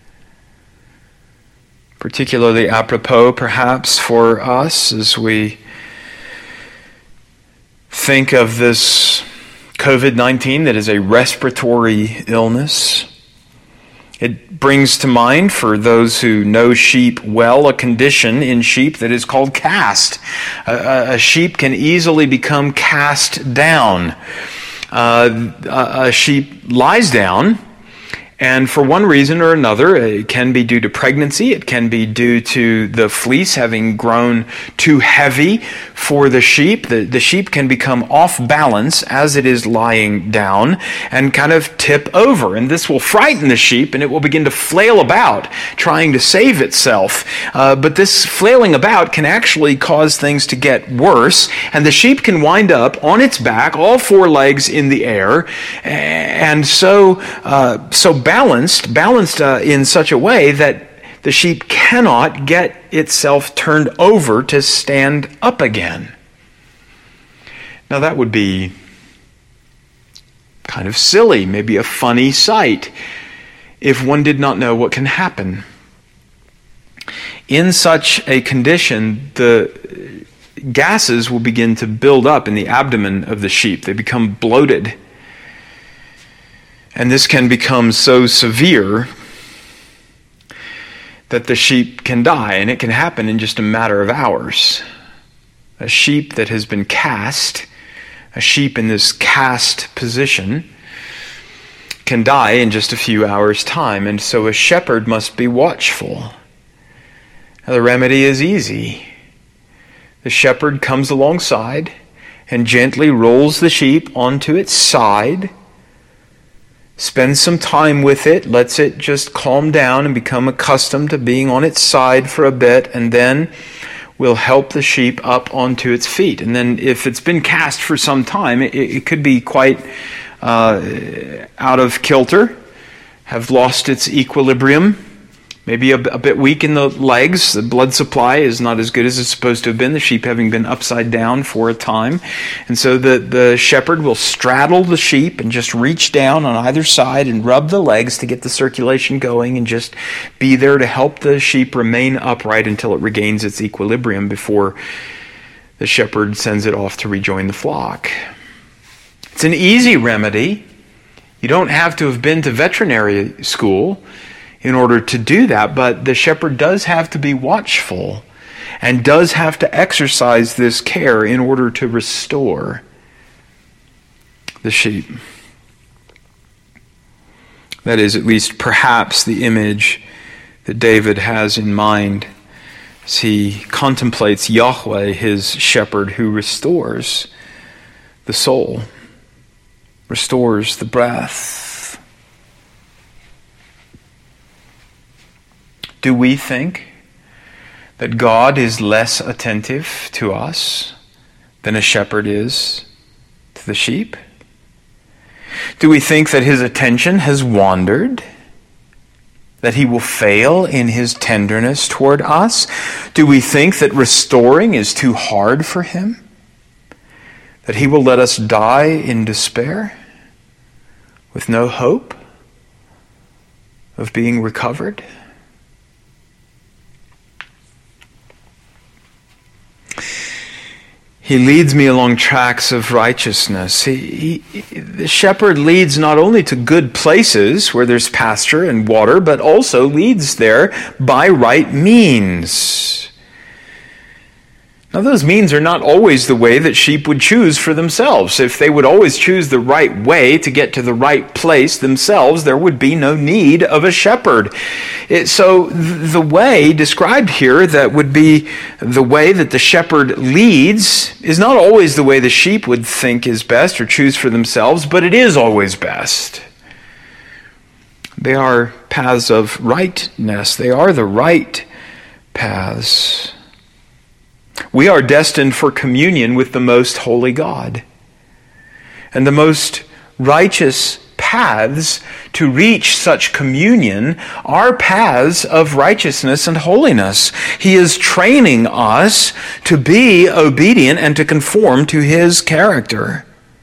Particularly apropos, perhaps, for us as we think of this COVID-19 that is a respiratory illness. It brings to mind, for those who know sheep well, a condition in sheep that is called cast. A sheep can easily become cast down. A sheep lies down, and for one reason or another, it can be due to pregnancy, it can be due to the fleece having grown too heavy for the sheep. The sheep can become off balance as it is lying down and kind of tip over. And this will frighten the sheep, and it will begin to flail about, trying to save itself. But this flailing about can actually cause things to get worse, and the sheep can wind up on its back, all four legs in the air, and so balanced in such a way that the sheep cannot get itself turned over to stand up again. Now that would be kind of silly, maybe a funny sight, if one did not know what can happen. In such a condition, the gases will begin to build up in the abdomen of the sheep. They become bloated. And this can become so severe that the sheep can die, and it can happen in just a matter of hours. A sheep that has been cast, a sheep in this cast position, can die in just a few hours' time, and so a shepherd must be watchful. Now, the remedy is easy. The shepherd comes alongside and gently rolls the sheep onto its side, spends some time with it, lets it just calm down and become accustomed to being on its side for a bit, and then will help the sheep up onto its feet. And then if it's been cast for some time, it could be quite out of kilter, have lost its equilibrium, maybe a bit weak in the legs. The blood supply is not as good as it's supposed to have been, the sheep having been upside down for a time. And so the shepherd will straddle the sheep and just reach down on either side and rub the legs to get the circulation going and just be there to help the sheep remain upright until it regains its equilibrium before the shepherd sends it off to rejoin the flock. It's an easy remedy. You don't have to have been to veterinary school in order to do that, but the shepherd does have to be watchful and does have to exercise this care in order to restore the sheep. That is at least perhaps the image that David has in mind as he contemplates Yahweh, his shepherd, who restores the soul, restores the breath. Do we think that God is less attentive to us than a shepherd is to the sheep? Do we think that his attention has wandered? That he will fail in his tenderness toward us? Do we think that restoring is too hard for him? That he will let us die in despair with no hope of being recovered? He leads me along tracks of righteousness. the shepherd leads not only to good places where there's pasture and water, but also leads there by right means. Now, those means are not always the way that sheep would choose for themselves. If they would always choose the right way to get to the right place themselves, there would be no need of a shepherd. So the way described here that would be the way that the shepherd leads is not always the way the sheep would think is best or choose for themselves, but it is always best. They are paths of rightness. They are the right paths. We are destined for communion with the most holy God. And the most righteous paths to reach such communion are paths of righteousness and holiness. He is training us to be obedient and to conform to His character.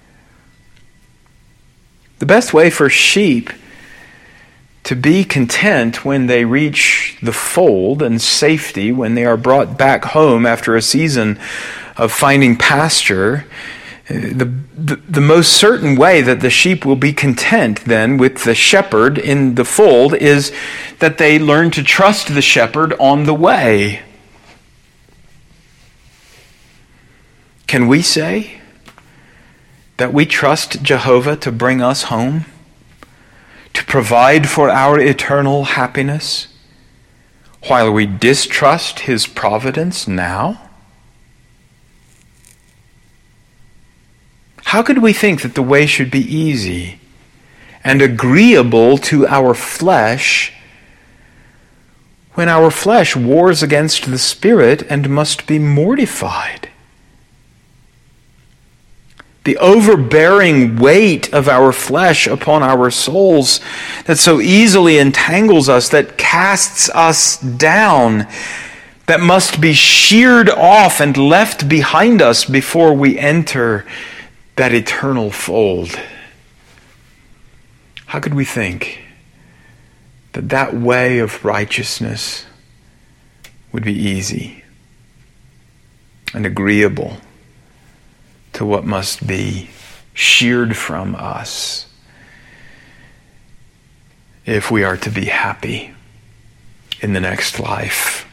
The best way for sheep to be content when they reach the fold and safety, when they are brought back home after a season of finding pasture, the most certain way that the sheep will be content then with the shepherd in the fold is that they learn to trust the shepherd on the way. Can we say that we trust Jehovah to bring us home, to provide for our eternal happiness, while we distrust His providence now? How could we think that the way should be easy and agreeable to our flesh when our flesh wars against the Spirit and must be mortified? The overbearing weight of our flesh upon our souls that so easily entangles us, that casts us down, that must be sheared off and left behind us before we enter that eternal fold. How could we think that that way of righteousness would be easy and agreeable to what must be sheared from us if we are to be happy in the next life?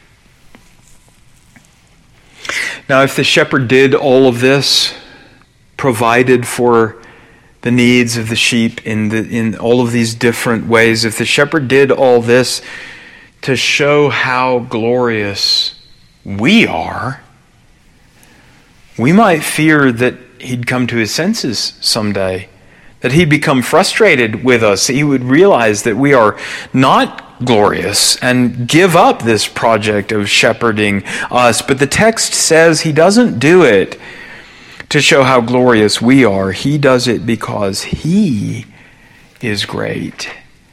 Now, if the shepherd did all of this, provided for the needs of the sheep in all of these different ways, if the shepherd did all this to show how glorious we are, we might fear that He'd come to His senses someday, that He'd become frustrated with us. He would realize that we are not glorious and give up this project of shepherding us. But the text says He doesn't do it to show how glorious we are. He does it because He is great.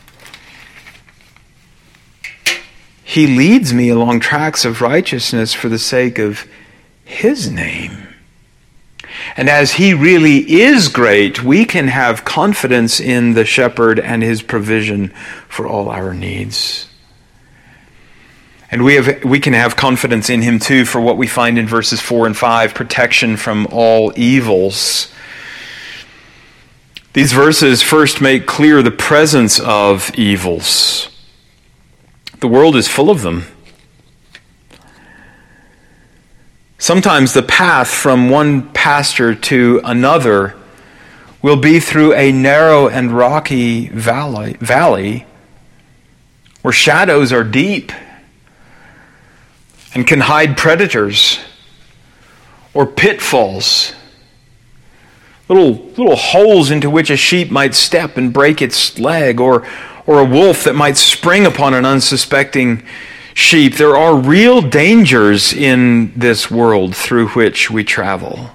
He leads me along tracks of righteousness for the sake of His name. And as He really is great, we can have confidence in the shepherd and His provision for all our needs. And we can have confidence in Him too for what we find in verses 4 and 5, protection from all evils. These verses first make clear the presence of evils. The world is full of them. Sometimes the path from one pasture to another will be through a narrow and rocky valley where shadows are deep and can hide predators or pitfalls, little holes into which a sheep might step and break its leg, or a wolf that might spring upon an unsuspecting sheep. There are real dangers in this world through which we travel.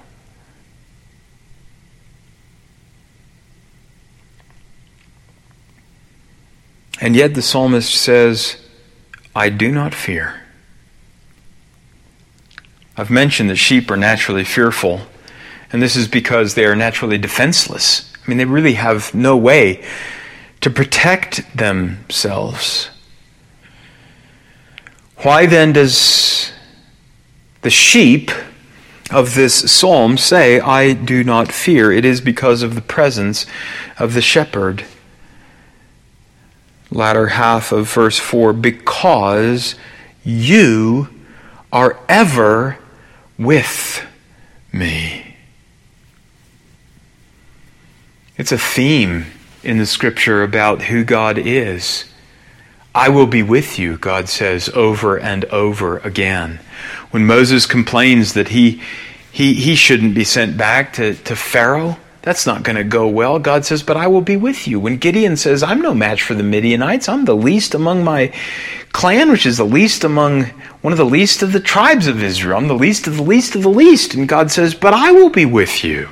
And yet the psalmist says, I do not fear. I've mentioned that sheep are naturally fearful, and this is because they are naturally defenseless. I mean, they really have no way to protect themselves. Why then does the sheep of this psalm say, I do not fear. It is because of the presence of the shepherd. Latter half of verse 4, because you are ever with me. It's a theme in the Scripture about who God is. I will be with you, God says over and over again. When Moses complains that he shouldn't be sent back to Pharaoh, that's not going to go well. God says, but I will be with you. When Gideon says, I'm no match for the Midianites, I'm the least among my clan, which is the least among one of the least of the tribes of Israel. I'm the least of the least of the least. And God says, but I will be with you.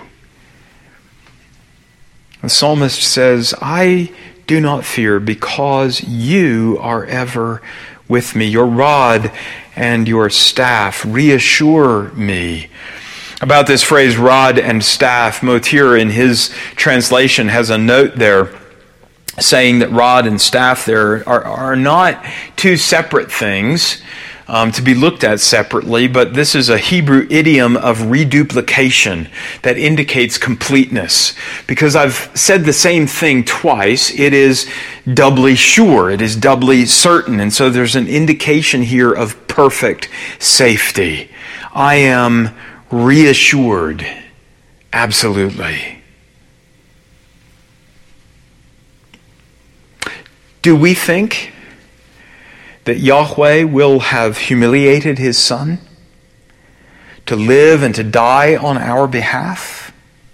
The psalmist says, I do not fear because you are ever with me. Your rod and your staff reassure me. About this phrase, rod and staff, Motir in his translation has a note there saying that rod and staff there are not two separate things to be looked at separately, but this is a Hebrew idiom of reduplication that indicates completeness. Because I've said the same thing twice, it is doubly sure, it is doubly certain, and so there's an indication here of perfect safety. I am reassured, absolutely. Do we think that Yahweh will have humiliated his Son to live and to die on our behalf?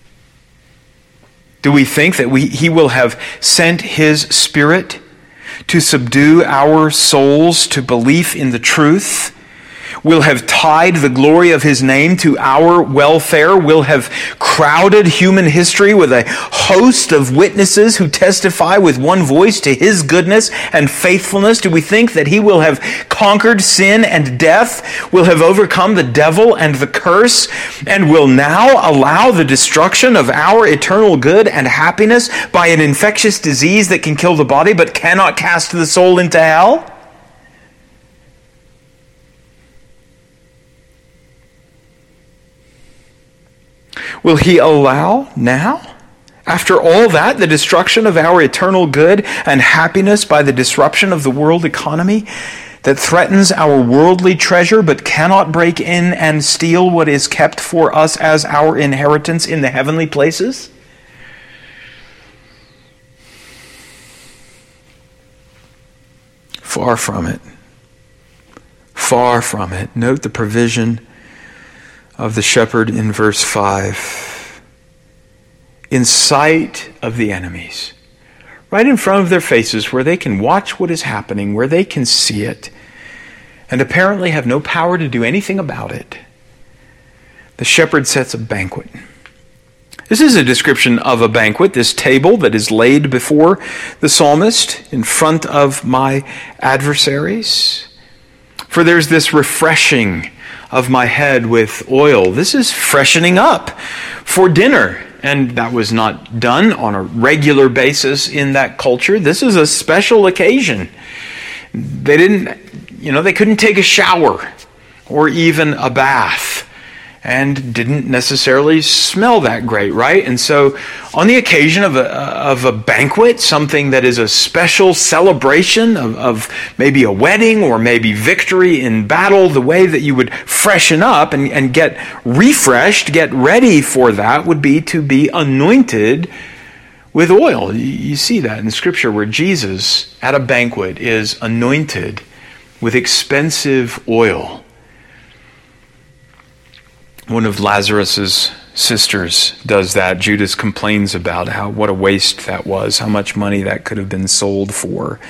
Do we think that he will have sent his Spirit to subdue our souls to belief in the truth? Will have tied the glory of his name to our welfare, will have crowded human history with a host of witnesses who testify with one voice to his goodness and faithfulness? Do we think that he will have conquered sin and death, will have overcome the devil and the curse, and will now allow the destruction of our eternal good and happiness by an infectious disease that can kill the body but cannot cast the soul into hell? Will he allow now, after all that, the destruction of our eternal good and happiness by the disruption of the world economy that threatens our worldly treasure but cannot break in and steal what is kept for us as our inheritance in the heavenly places? Far from it. Far from it. Note the provision of the shepherd in verse 5. In sight of the enemies, right in front of their faces, where they can watch what is happening, where they can see it, and apparently have no power to do anything about it, the shepherd sets a banquet. This is a description of a banquet, this table that is laid before the psalmist in front of my adversaries. For there's this refreshing of my head with oil. This is freshening up for dinner. And that was not done on a regular basis in that culture. This is a special occasion. They couldn't take a shower or even a bath, and didn't necessarily smell that great, right? And so on the occasion of a banquet, something that is a special celebration of maybe a wedding or maybe victory in battle, the way that you would freshen up and get refreshed, get ready for that, would be to be anointed with oil. You see that in Scripture where Jesus at a banquet is anointed with expensive oil. One of Lazarus' sisters does that. Judas complains about what a waste that was, how much money that could have been sold for.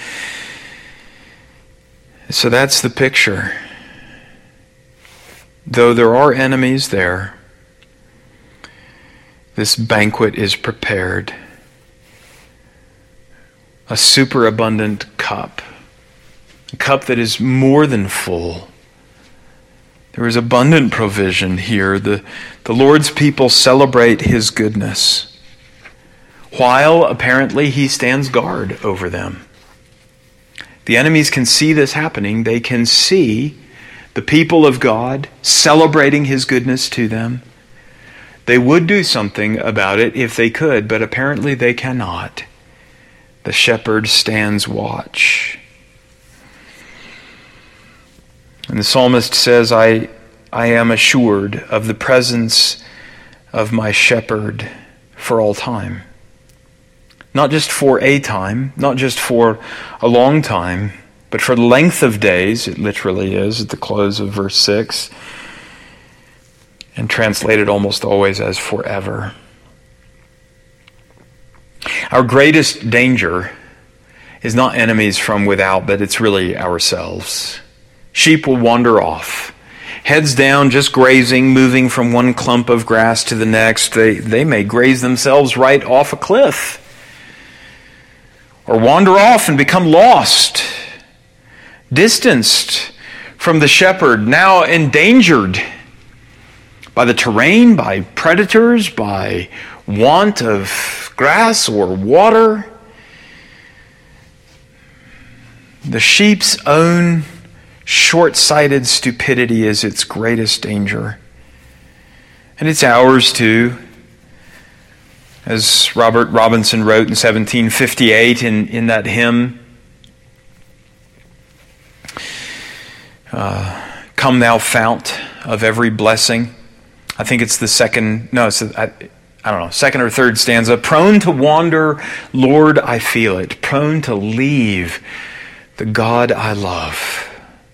So that's the picture. Though there are enemies there, this banquet is prepared. A superabundant cup. A cup that is more than full. There is abundant provision here. The Lord's people celebrate his goodness, while apparently he stands guard over them. The enemies can see this happening. They can see the people of God, celebrating his goodness to them. They would do something about it if they could, but apparently they cannot. The shepherd stands watch. And the psalmist says, I am assured of the presence of my shepherd for all time. Not just for a time, not just for a long time, but for the length of days, it literally is at the close of verse 6, and translated almost always as forever. Our greatest danger is not enemies from without, but it's really ourselves. Sheep will wander off, heads down, just grazing, moving from one clump of grass to the next. They may graze themselves right off a cliff, or wander off and become lost, distanced from the shepherd, now endangered by the terrain, by predators, by want of grass or water. The sheep's own short-sighted stupidity is its greatest danger. And it's ours too. As Robert Robinson wrote in 1758 in that hymn, Come thou fount of every blessing. I think it's the second or third stanza. Prone to wander, Lord, I feel it. Prone to leave the God I love.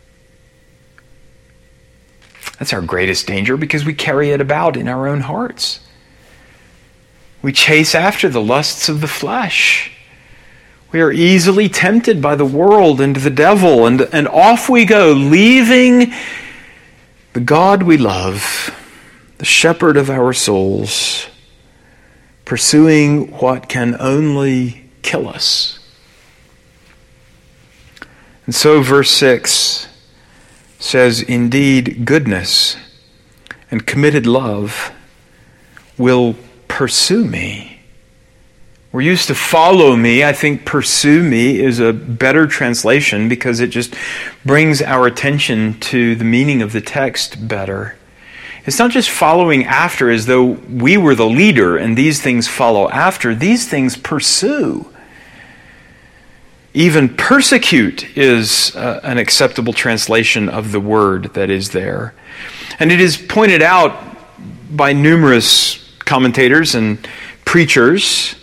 That's our greatest danger because we carry it about in our own hearts. We chase after the lusts of the flesh. We are easily tempted by the world and the devil, and off we go, leaving the God we love, the shepherd of our souls, pursuing what can only kill us. And so verse 6 says, indeed, goodness and committed love will pursue me. We're used to follow me. I think pursue me is a better translation because it just brings our attention to the meaning of the text better. It's not just following after as though we were the leader and these things follow after. These things pursue. Even persecute is an acceptable translation of the word that is there. And it is pointed out by numerous commentators and preachers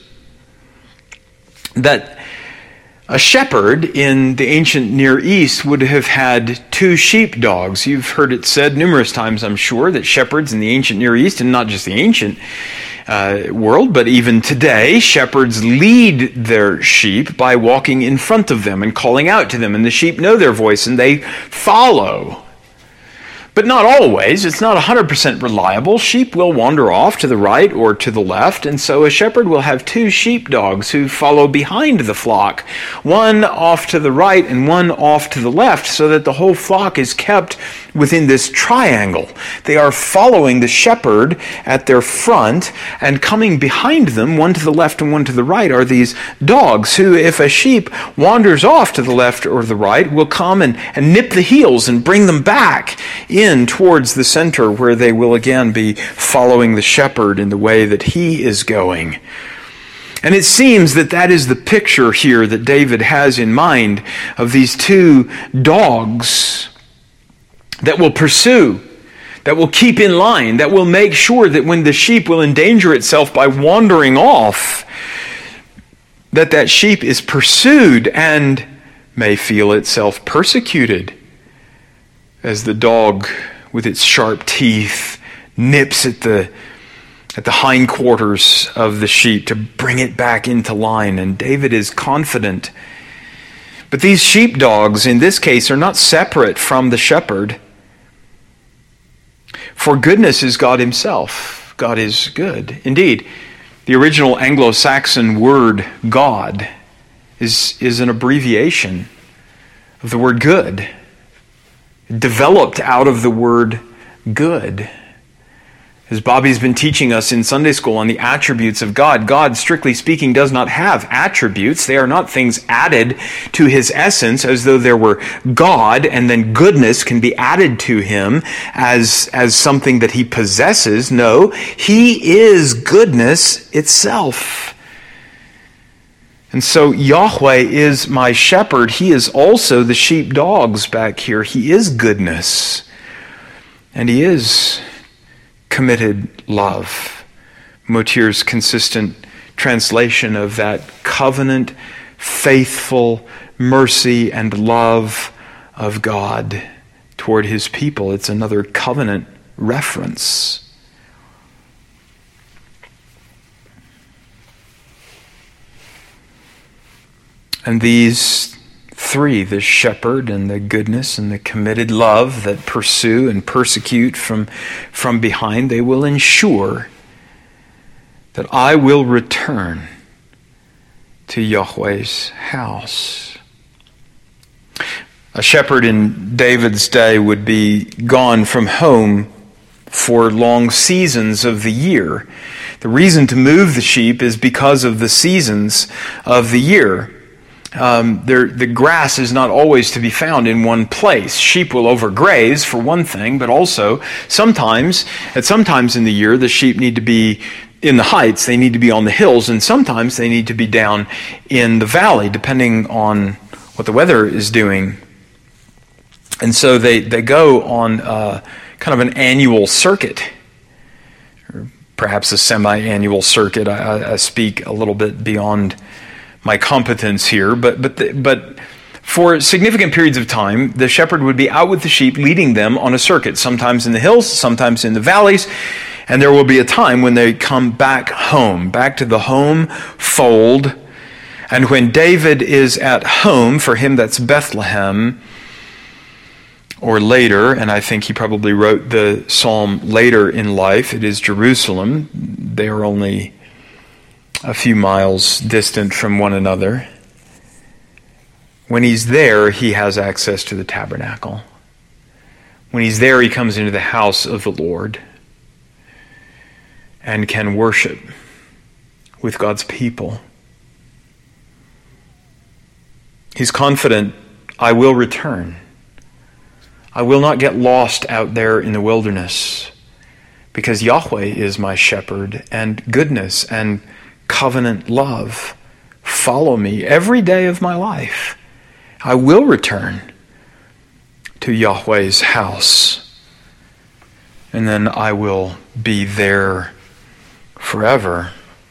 that a shepherd in the ancient Near East would have had 2 sheepdogs. You've heard it said numerous times, I'm sure, that shepherds in the ancient Near East, and not just the ancient world, but even today, shepherds lead their sheep by walking in front of them and calling out to them, and the sheep know their voice and they follow. But not always. It's not 100% reliable. Sheep will wander off to the right or to the left, and so a shepherd will have 2 sheepdogs who follow behind the flock, one off to the right and one off to the left, so that the whole flock is kept within this triangle. They are following the shepherd at their front, and coming behind them, one to the left and one to the right, are these dogs who, if a sheep wanders off to the left or the right, will come and nip the heels and bring them back in towards the center, where they will again be following the shepherd in the way that he is going. And it seems that that is the picture here that David has in mind of these 2 dogs that will pursue, that will keep in line, that will make sure that when the sheep will endanger itself by wandering off, that sheep is pursued and may feel itself persecuted as the dog with its sharp teeth nips at the hindquarters of the sheep to bring it back into line. And David is confident. But these sheepdogs in this case are not separate from the shepherd. For goodness is God himself. God is good. Indeed, the original Anglo-Saxon word God is an abbreviation of the word good, developed out of the word good. As Bobby's been teaching us in Sunday school on the attributes of God, God, strictly speaking, does not have attributes. They are not things added to his essence as though there were God and then goodness can be added to him as something that he possesses. No, he is goodness itself. And so Yahweh is my shepherd. He is also the sheepdogs back here. He is goodness. And he is committed love. Motir's consistent translation of that covenant, faithful mercy and love of God toward his people. It's another covenant reference. And these three, the shepherd and the goodness and the committed love that pursue and persecute from behind, they will ensure that I will return to Yahweh's house. A shepherd in David's day would be gone from home for long seasons of the year. The reason to move the sheep is because of the seasons of the year. The grass is not always to be found in one place. Sheep will overgraze for one thing, but also sometimes in the year, the sheep need to be in the heights, they need to be on the hills, and sometimes they need to be down in the valley, depending on what the weather is doing. And so they go on kind of an annual circuit, or perhaps a semi-annual circuit. I speak a little bit beyond my competence here, but for significant periods of time, the shepherd would be out with the sheep, leading them on a circuit, sometimes in the hills, sometimes in the valleys, and there will be a time when they come back home, back to the home fold. And when David is at home, for him that's Bethlehem, or later, and I think he probably wrote the psalm later in life, it is Jerusalem. They are only a few miles distant from one another. When he's there, he has access to the tabernacle. When he's there, he comes into the house of the Lord and can worship with God's people. He's confident, I will return. I will not get lost out there in the wilderness, because Yahweh is my shepherd, and goodness and covenant love follow me every day of my life. I will return to Yahweh's house, and then I will be there forever.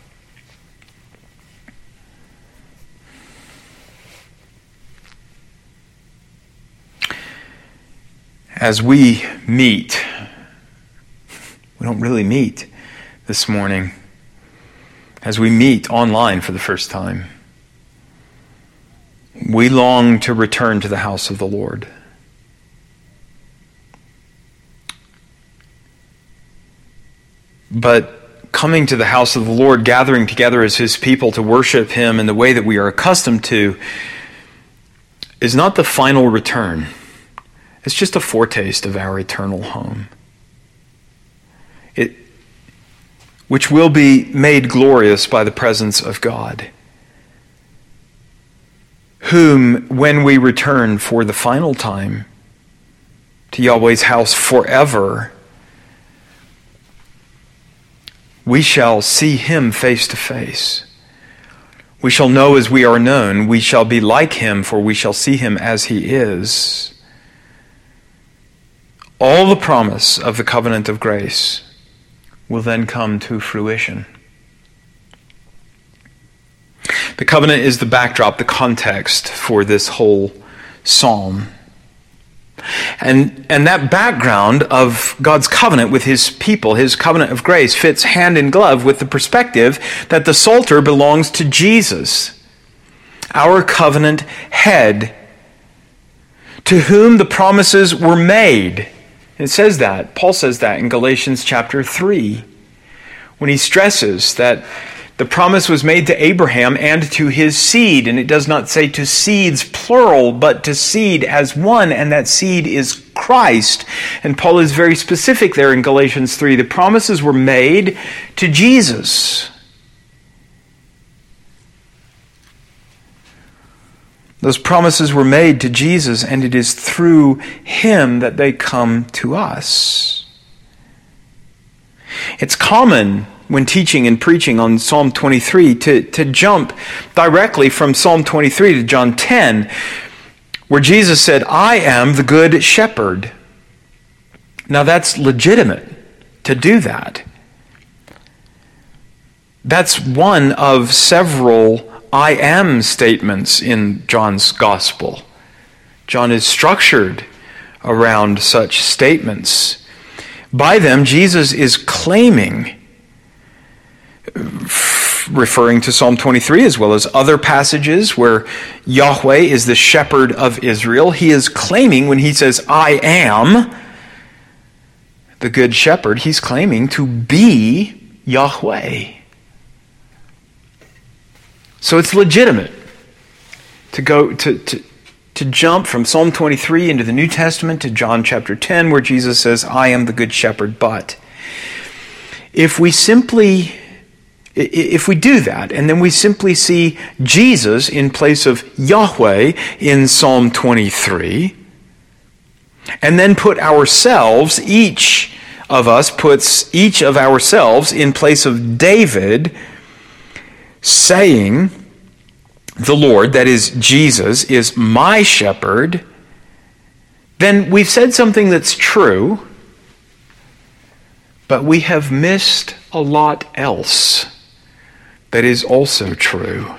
As we meet, we don't really meet this morning. As we meet online for the first time, we long to return to the house of the Lord. But coming to the house of the Lord, gathering together as his people to worship him in the way that we are accustomed to, is not the final return. It's just a foretaste of our eternal home, which will be made glorious by the presence of God, whom, when we return for the final time to Yahweh's house forever, we shall see him face to face. We shall know as we are known. We shall be like him, for we shall see him as he is. All the promise of the covenant of grace will then come to fruition. The covenant is the backdrop, the context for this whole psalm. And that background of God's covenant with his people, his covenant of grace, fits hand in glove with the perspective that the Psalter belongs to Jesus, our covenant head, to whom the promises were made. It says that. Paul says that in Galatians chapter 3, when he stresses that The promise was made to Abraham and to his seed, and it does not say to seeds plural, but to seed as one, and that seed is Christ. And Paul is very specific there in Galatians 3. The promises were made to Jesus. Those promises were made to Jesus, and it is through him that they come to us. It's common when teaching and preaching on Psalm 23 to jump directly from Psalm 23 to John 10, where Jesus said, "I am the good shepherd." Now that's legitimate to do that. That's one of several I am statements in John's gospel. John is structured around such statements. By them, Jesus is claiming, referring to Psalm 23 as well as other passages where Yahweh is the shepherd of Israel. He is claiming when he says, "I am the good shepherd," he's claiming to be Yahweh. So it's legitimate to go to jump from Psalm 23 into the New Testament to John chapter 10, where Jesus says, "I am the good shepherd." But if we do that, and then we simply see Jesus in place of Yahweh in Psalm 23, and then put ourselves, each of us puts each of ourselves in place of David, saying, "The Lord," that is Jesus, "is my shepherd," then we've said something that's true, but we have missed a lot else that is also true.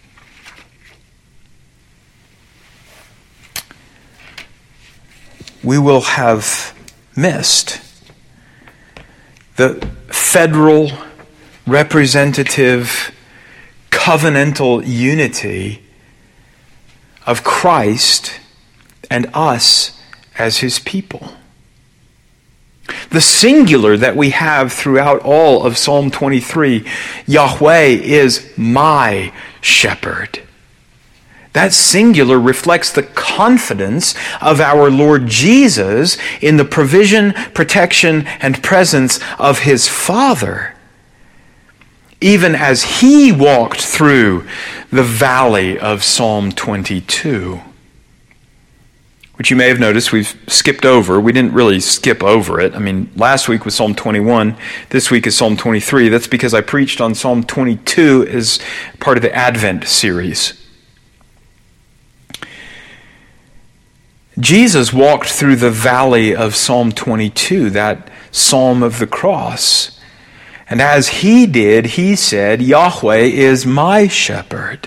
We will have missed the federal, representative, covenantal unity of Christ and us as his people. The singular that we have throughout all of Psalm 23, Yahweh is my shepherd. That singular reflects the confidence of our Lord Jesus in the provision, protection, and presence of his Father, even as he walked through the valley of Psalm 22. Which you may have noticed we've skipped over. We didn't really skip over it. I mean, last week was Psalm 21. This week is Psalm 23. That's because I preached on Psalm 22 as part of the Advent series. Jesus walked through the valley of Psalm 22, that Psalm of the cross. And as he did, he said, "Yahweh is my shepherd."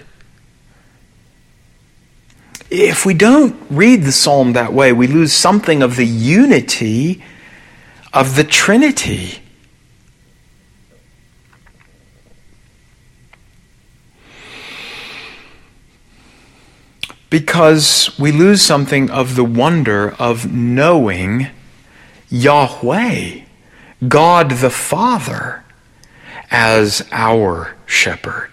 If we don't read the psalm that way, we lose something of the unity of the Trinity. Because we lose something of the wonder of knowing Yahweh, God the Father, as our shepherd.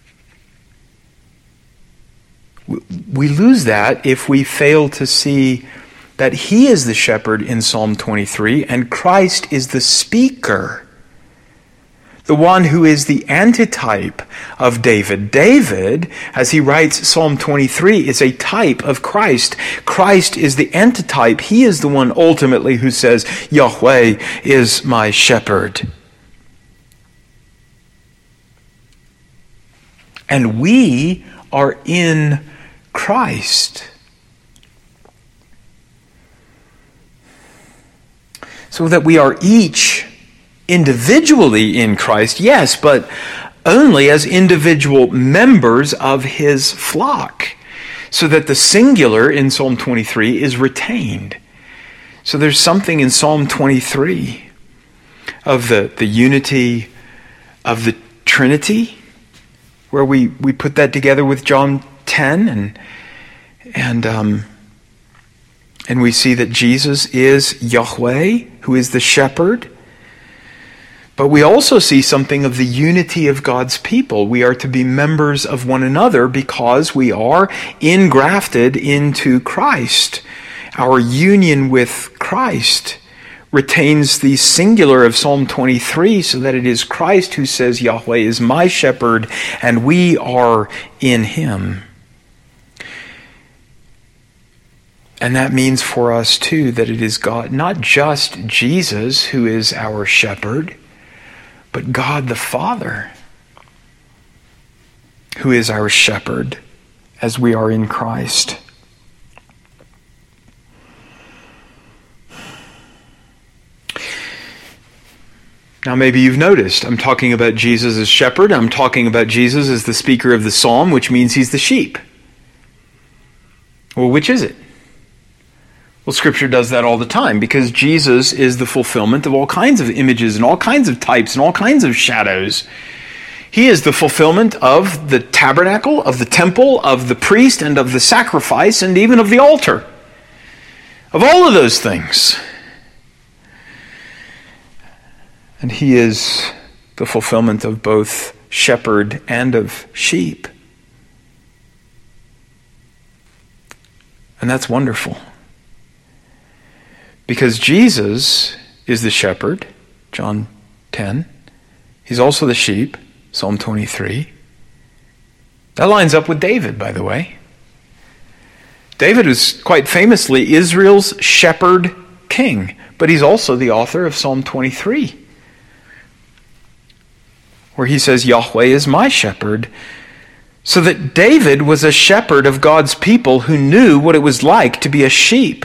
We lose that if we fail to see that he is the shepherd in Psalm 23 and Christ is the speaker, the one who is the antitype of David. David, as he writes Psalm 23, is a type of Christ. Christ is the antitype. He is the one ultimately who says, "Yahweh is my shepherd." And we are in Christ. So that we are each individually in Christ, yes, but only as individual members of his flock. So that the singular in Psalm 23 is retained. So there's something in Psalm 23 of the unity of the Trinity, where we put that together with John 10, and we see that Jesus is Yahweh, who is the shepherd. But we also see something of the unity of God's people. We are to be members of one another because we are engrafted into Christ. Our union with Christ retains the singular of Psalm 23, so that it is Christ who says, Yahweh is my shepherd, and we are in him. And that means for us too that it is God, not just Jesus who is our shepherd, but God the Father who is our shepherd as we are in Christ. Now maybe you've noticed, I'm talking about Jesus as shepherd, I'm talking about Jesus as the speaker of the psalm, which means he's the sheep. Well, which is it? Well, Scripture does that all the time because Jesus is the fulfillment of all kinds of images and all kinds of types and all kinds of shadows. He is the fulfillment of the tabernacle, of the temple, of the priest, and of the sacrifice, and even of the altar. Of all of those things. And he is the fulfillment of both shepherd and of sheep. And that's wonderful. Because Jesus is the shepherd, John 10. He's also the sheep, Psalm 23. That lines up with David, by the way. David was quite famously Israel's shepherd king, but he's also the author of Psalm 23. Where he says, Yahweh is my shepherd. So that David was a shepherd of God's people who knew what it was like to be a sheep.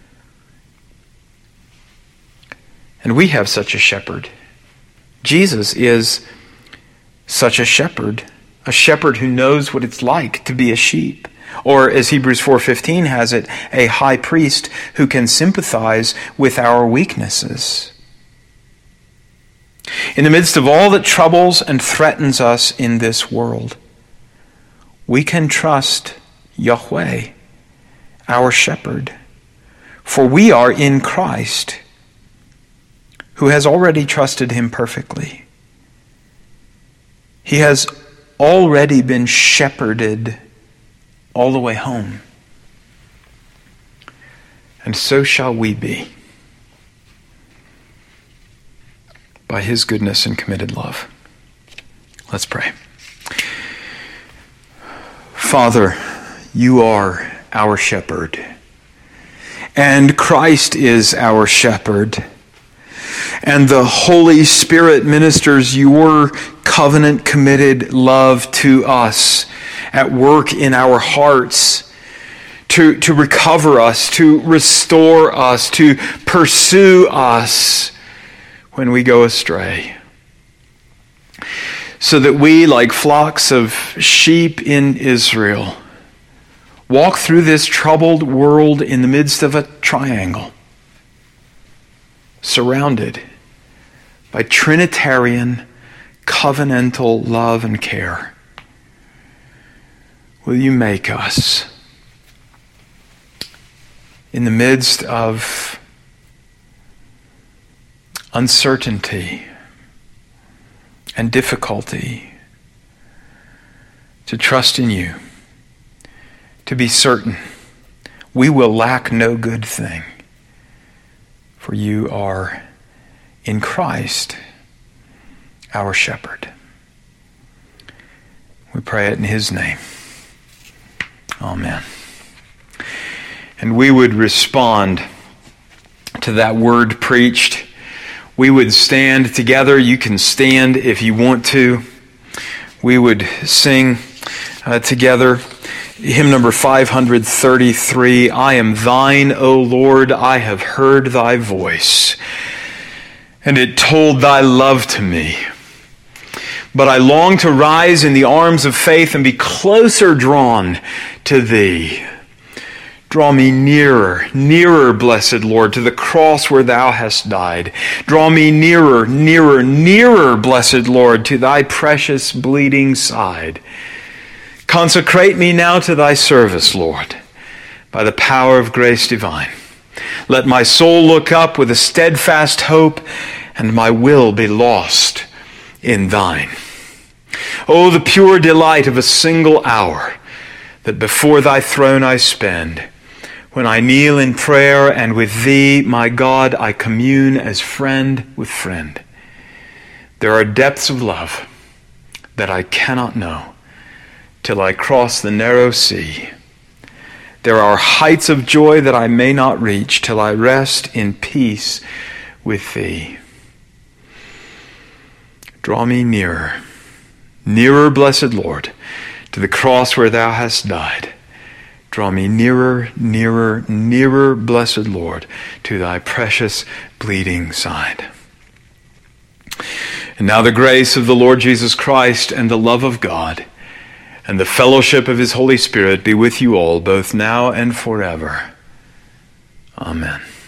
And we have such a shepherd. Jesus is such a shepherd who knows what it's like to be a sheep. Or as Hebrews 4:15 has it, a high priest who can sympathize with our weaknesses. In the midst of all that troubles and threatens us in this world, we can trust Yahweh, our shepherd, for we are in Christ, who has already trusted him perfectly. He has already been shepherded all the way home. And so shall we be, by his goodness and committed love. Let's pray. Father, you are our shepherd, and Christ is our shepherd, and the Holy Spirit ministers your covenant-committed love to us at work in our hearts, to recover us, to restore us, to pursue us when we go astray. So that we, like flocks of sheep in Israel, walk through this troubled world in the midst of a triangle, surrounded by Trinitarian, covenantal love and care. Will you make us, in the midst of uncertainty and difficulty, to trust in you, to be certain we will lack no good thing, for you are in Christ our shepherd. We pray it in his name. Amen. And we would respond to that word preached. We would stand together. You can stand if you want to. We would sing together hymn number 533, I am thine, O Lord, I have heard thy voice, and it told thy love to me. But I long to rise in the arms of faith and be closer drawn to thee. Draw me nearer, nearer, blessed Lord, to the cross where thou hast died. Draw me nearer, nearer, nearer, blessed Lord, to thy precious bleeding side. Consecrate me now to thy service, Lord, by the power of grace divine. Let my soul look up with a steadfast hope and my will be lost in thine. Oh, the pure delight of a single hour that before thy throne I spend, when I kneel in prayer and with thee, my God, I commune as friend with friend. There are depths of love that I cannot know till I cross the narrow sea. There are heights of joy that I may not reach till I rest in peace with thee. Draw me nearer, nearer, blessed Lord, to the cross where thou hast died. Draw me nearer, nearer, nearer, blessed Lord, to thy precious bleeding side. And now the grace of the Lord Jesus Christ and the love of God and the fellowship of his Holy Spirit be with you all, both now and forever. Amen.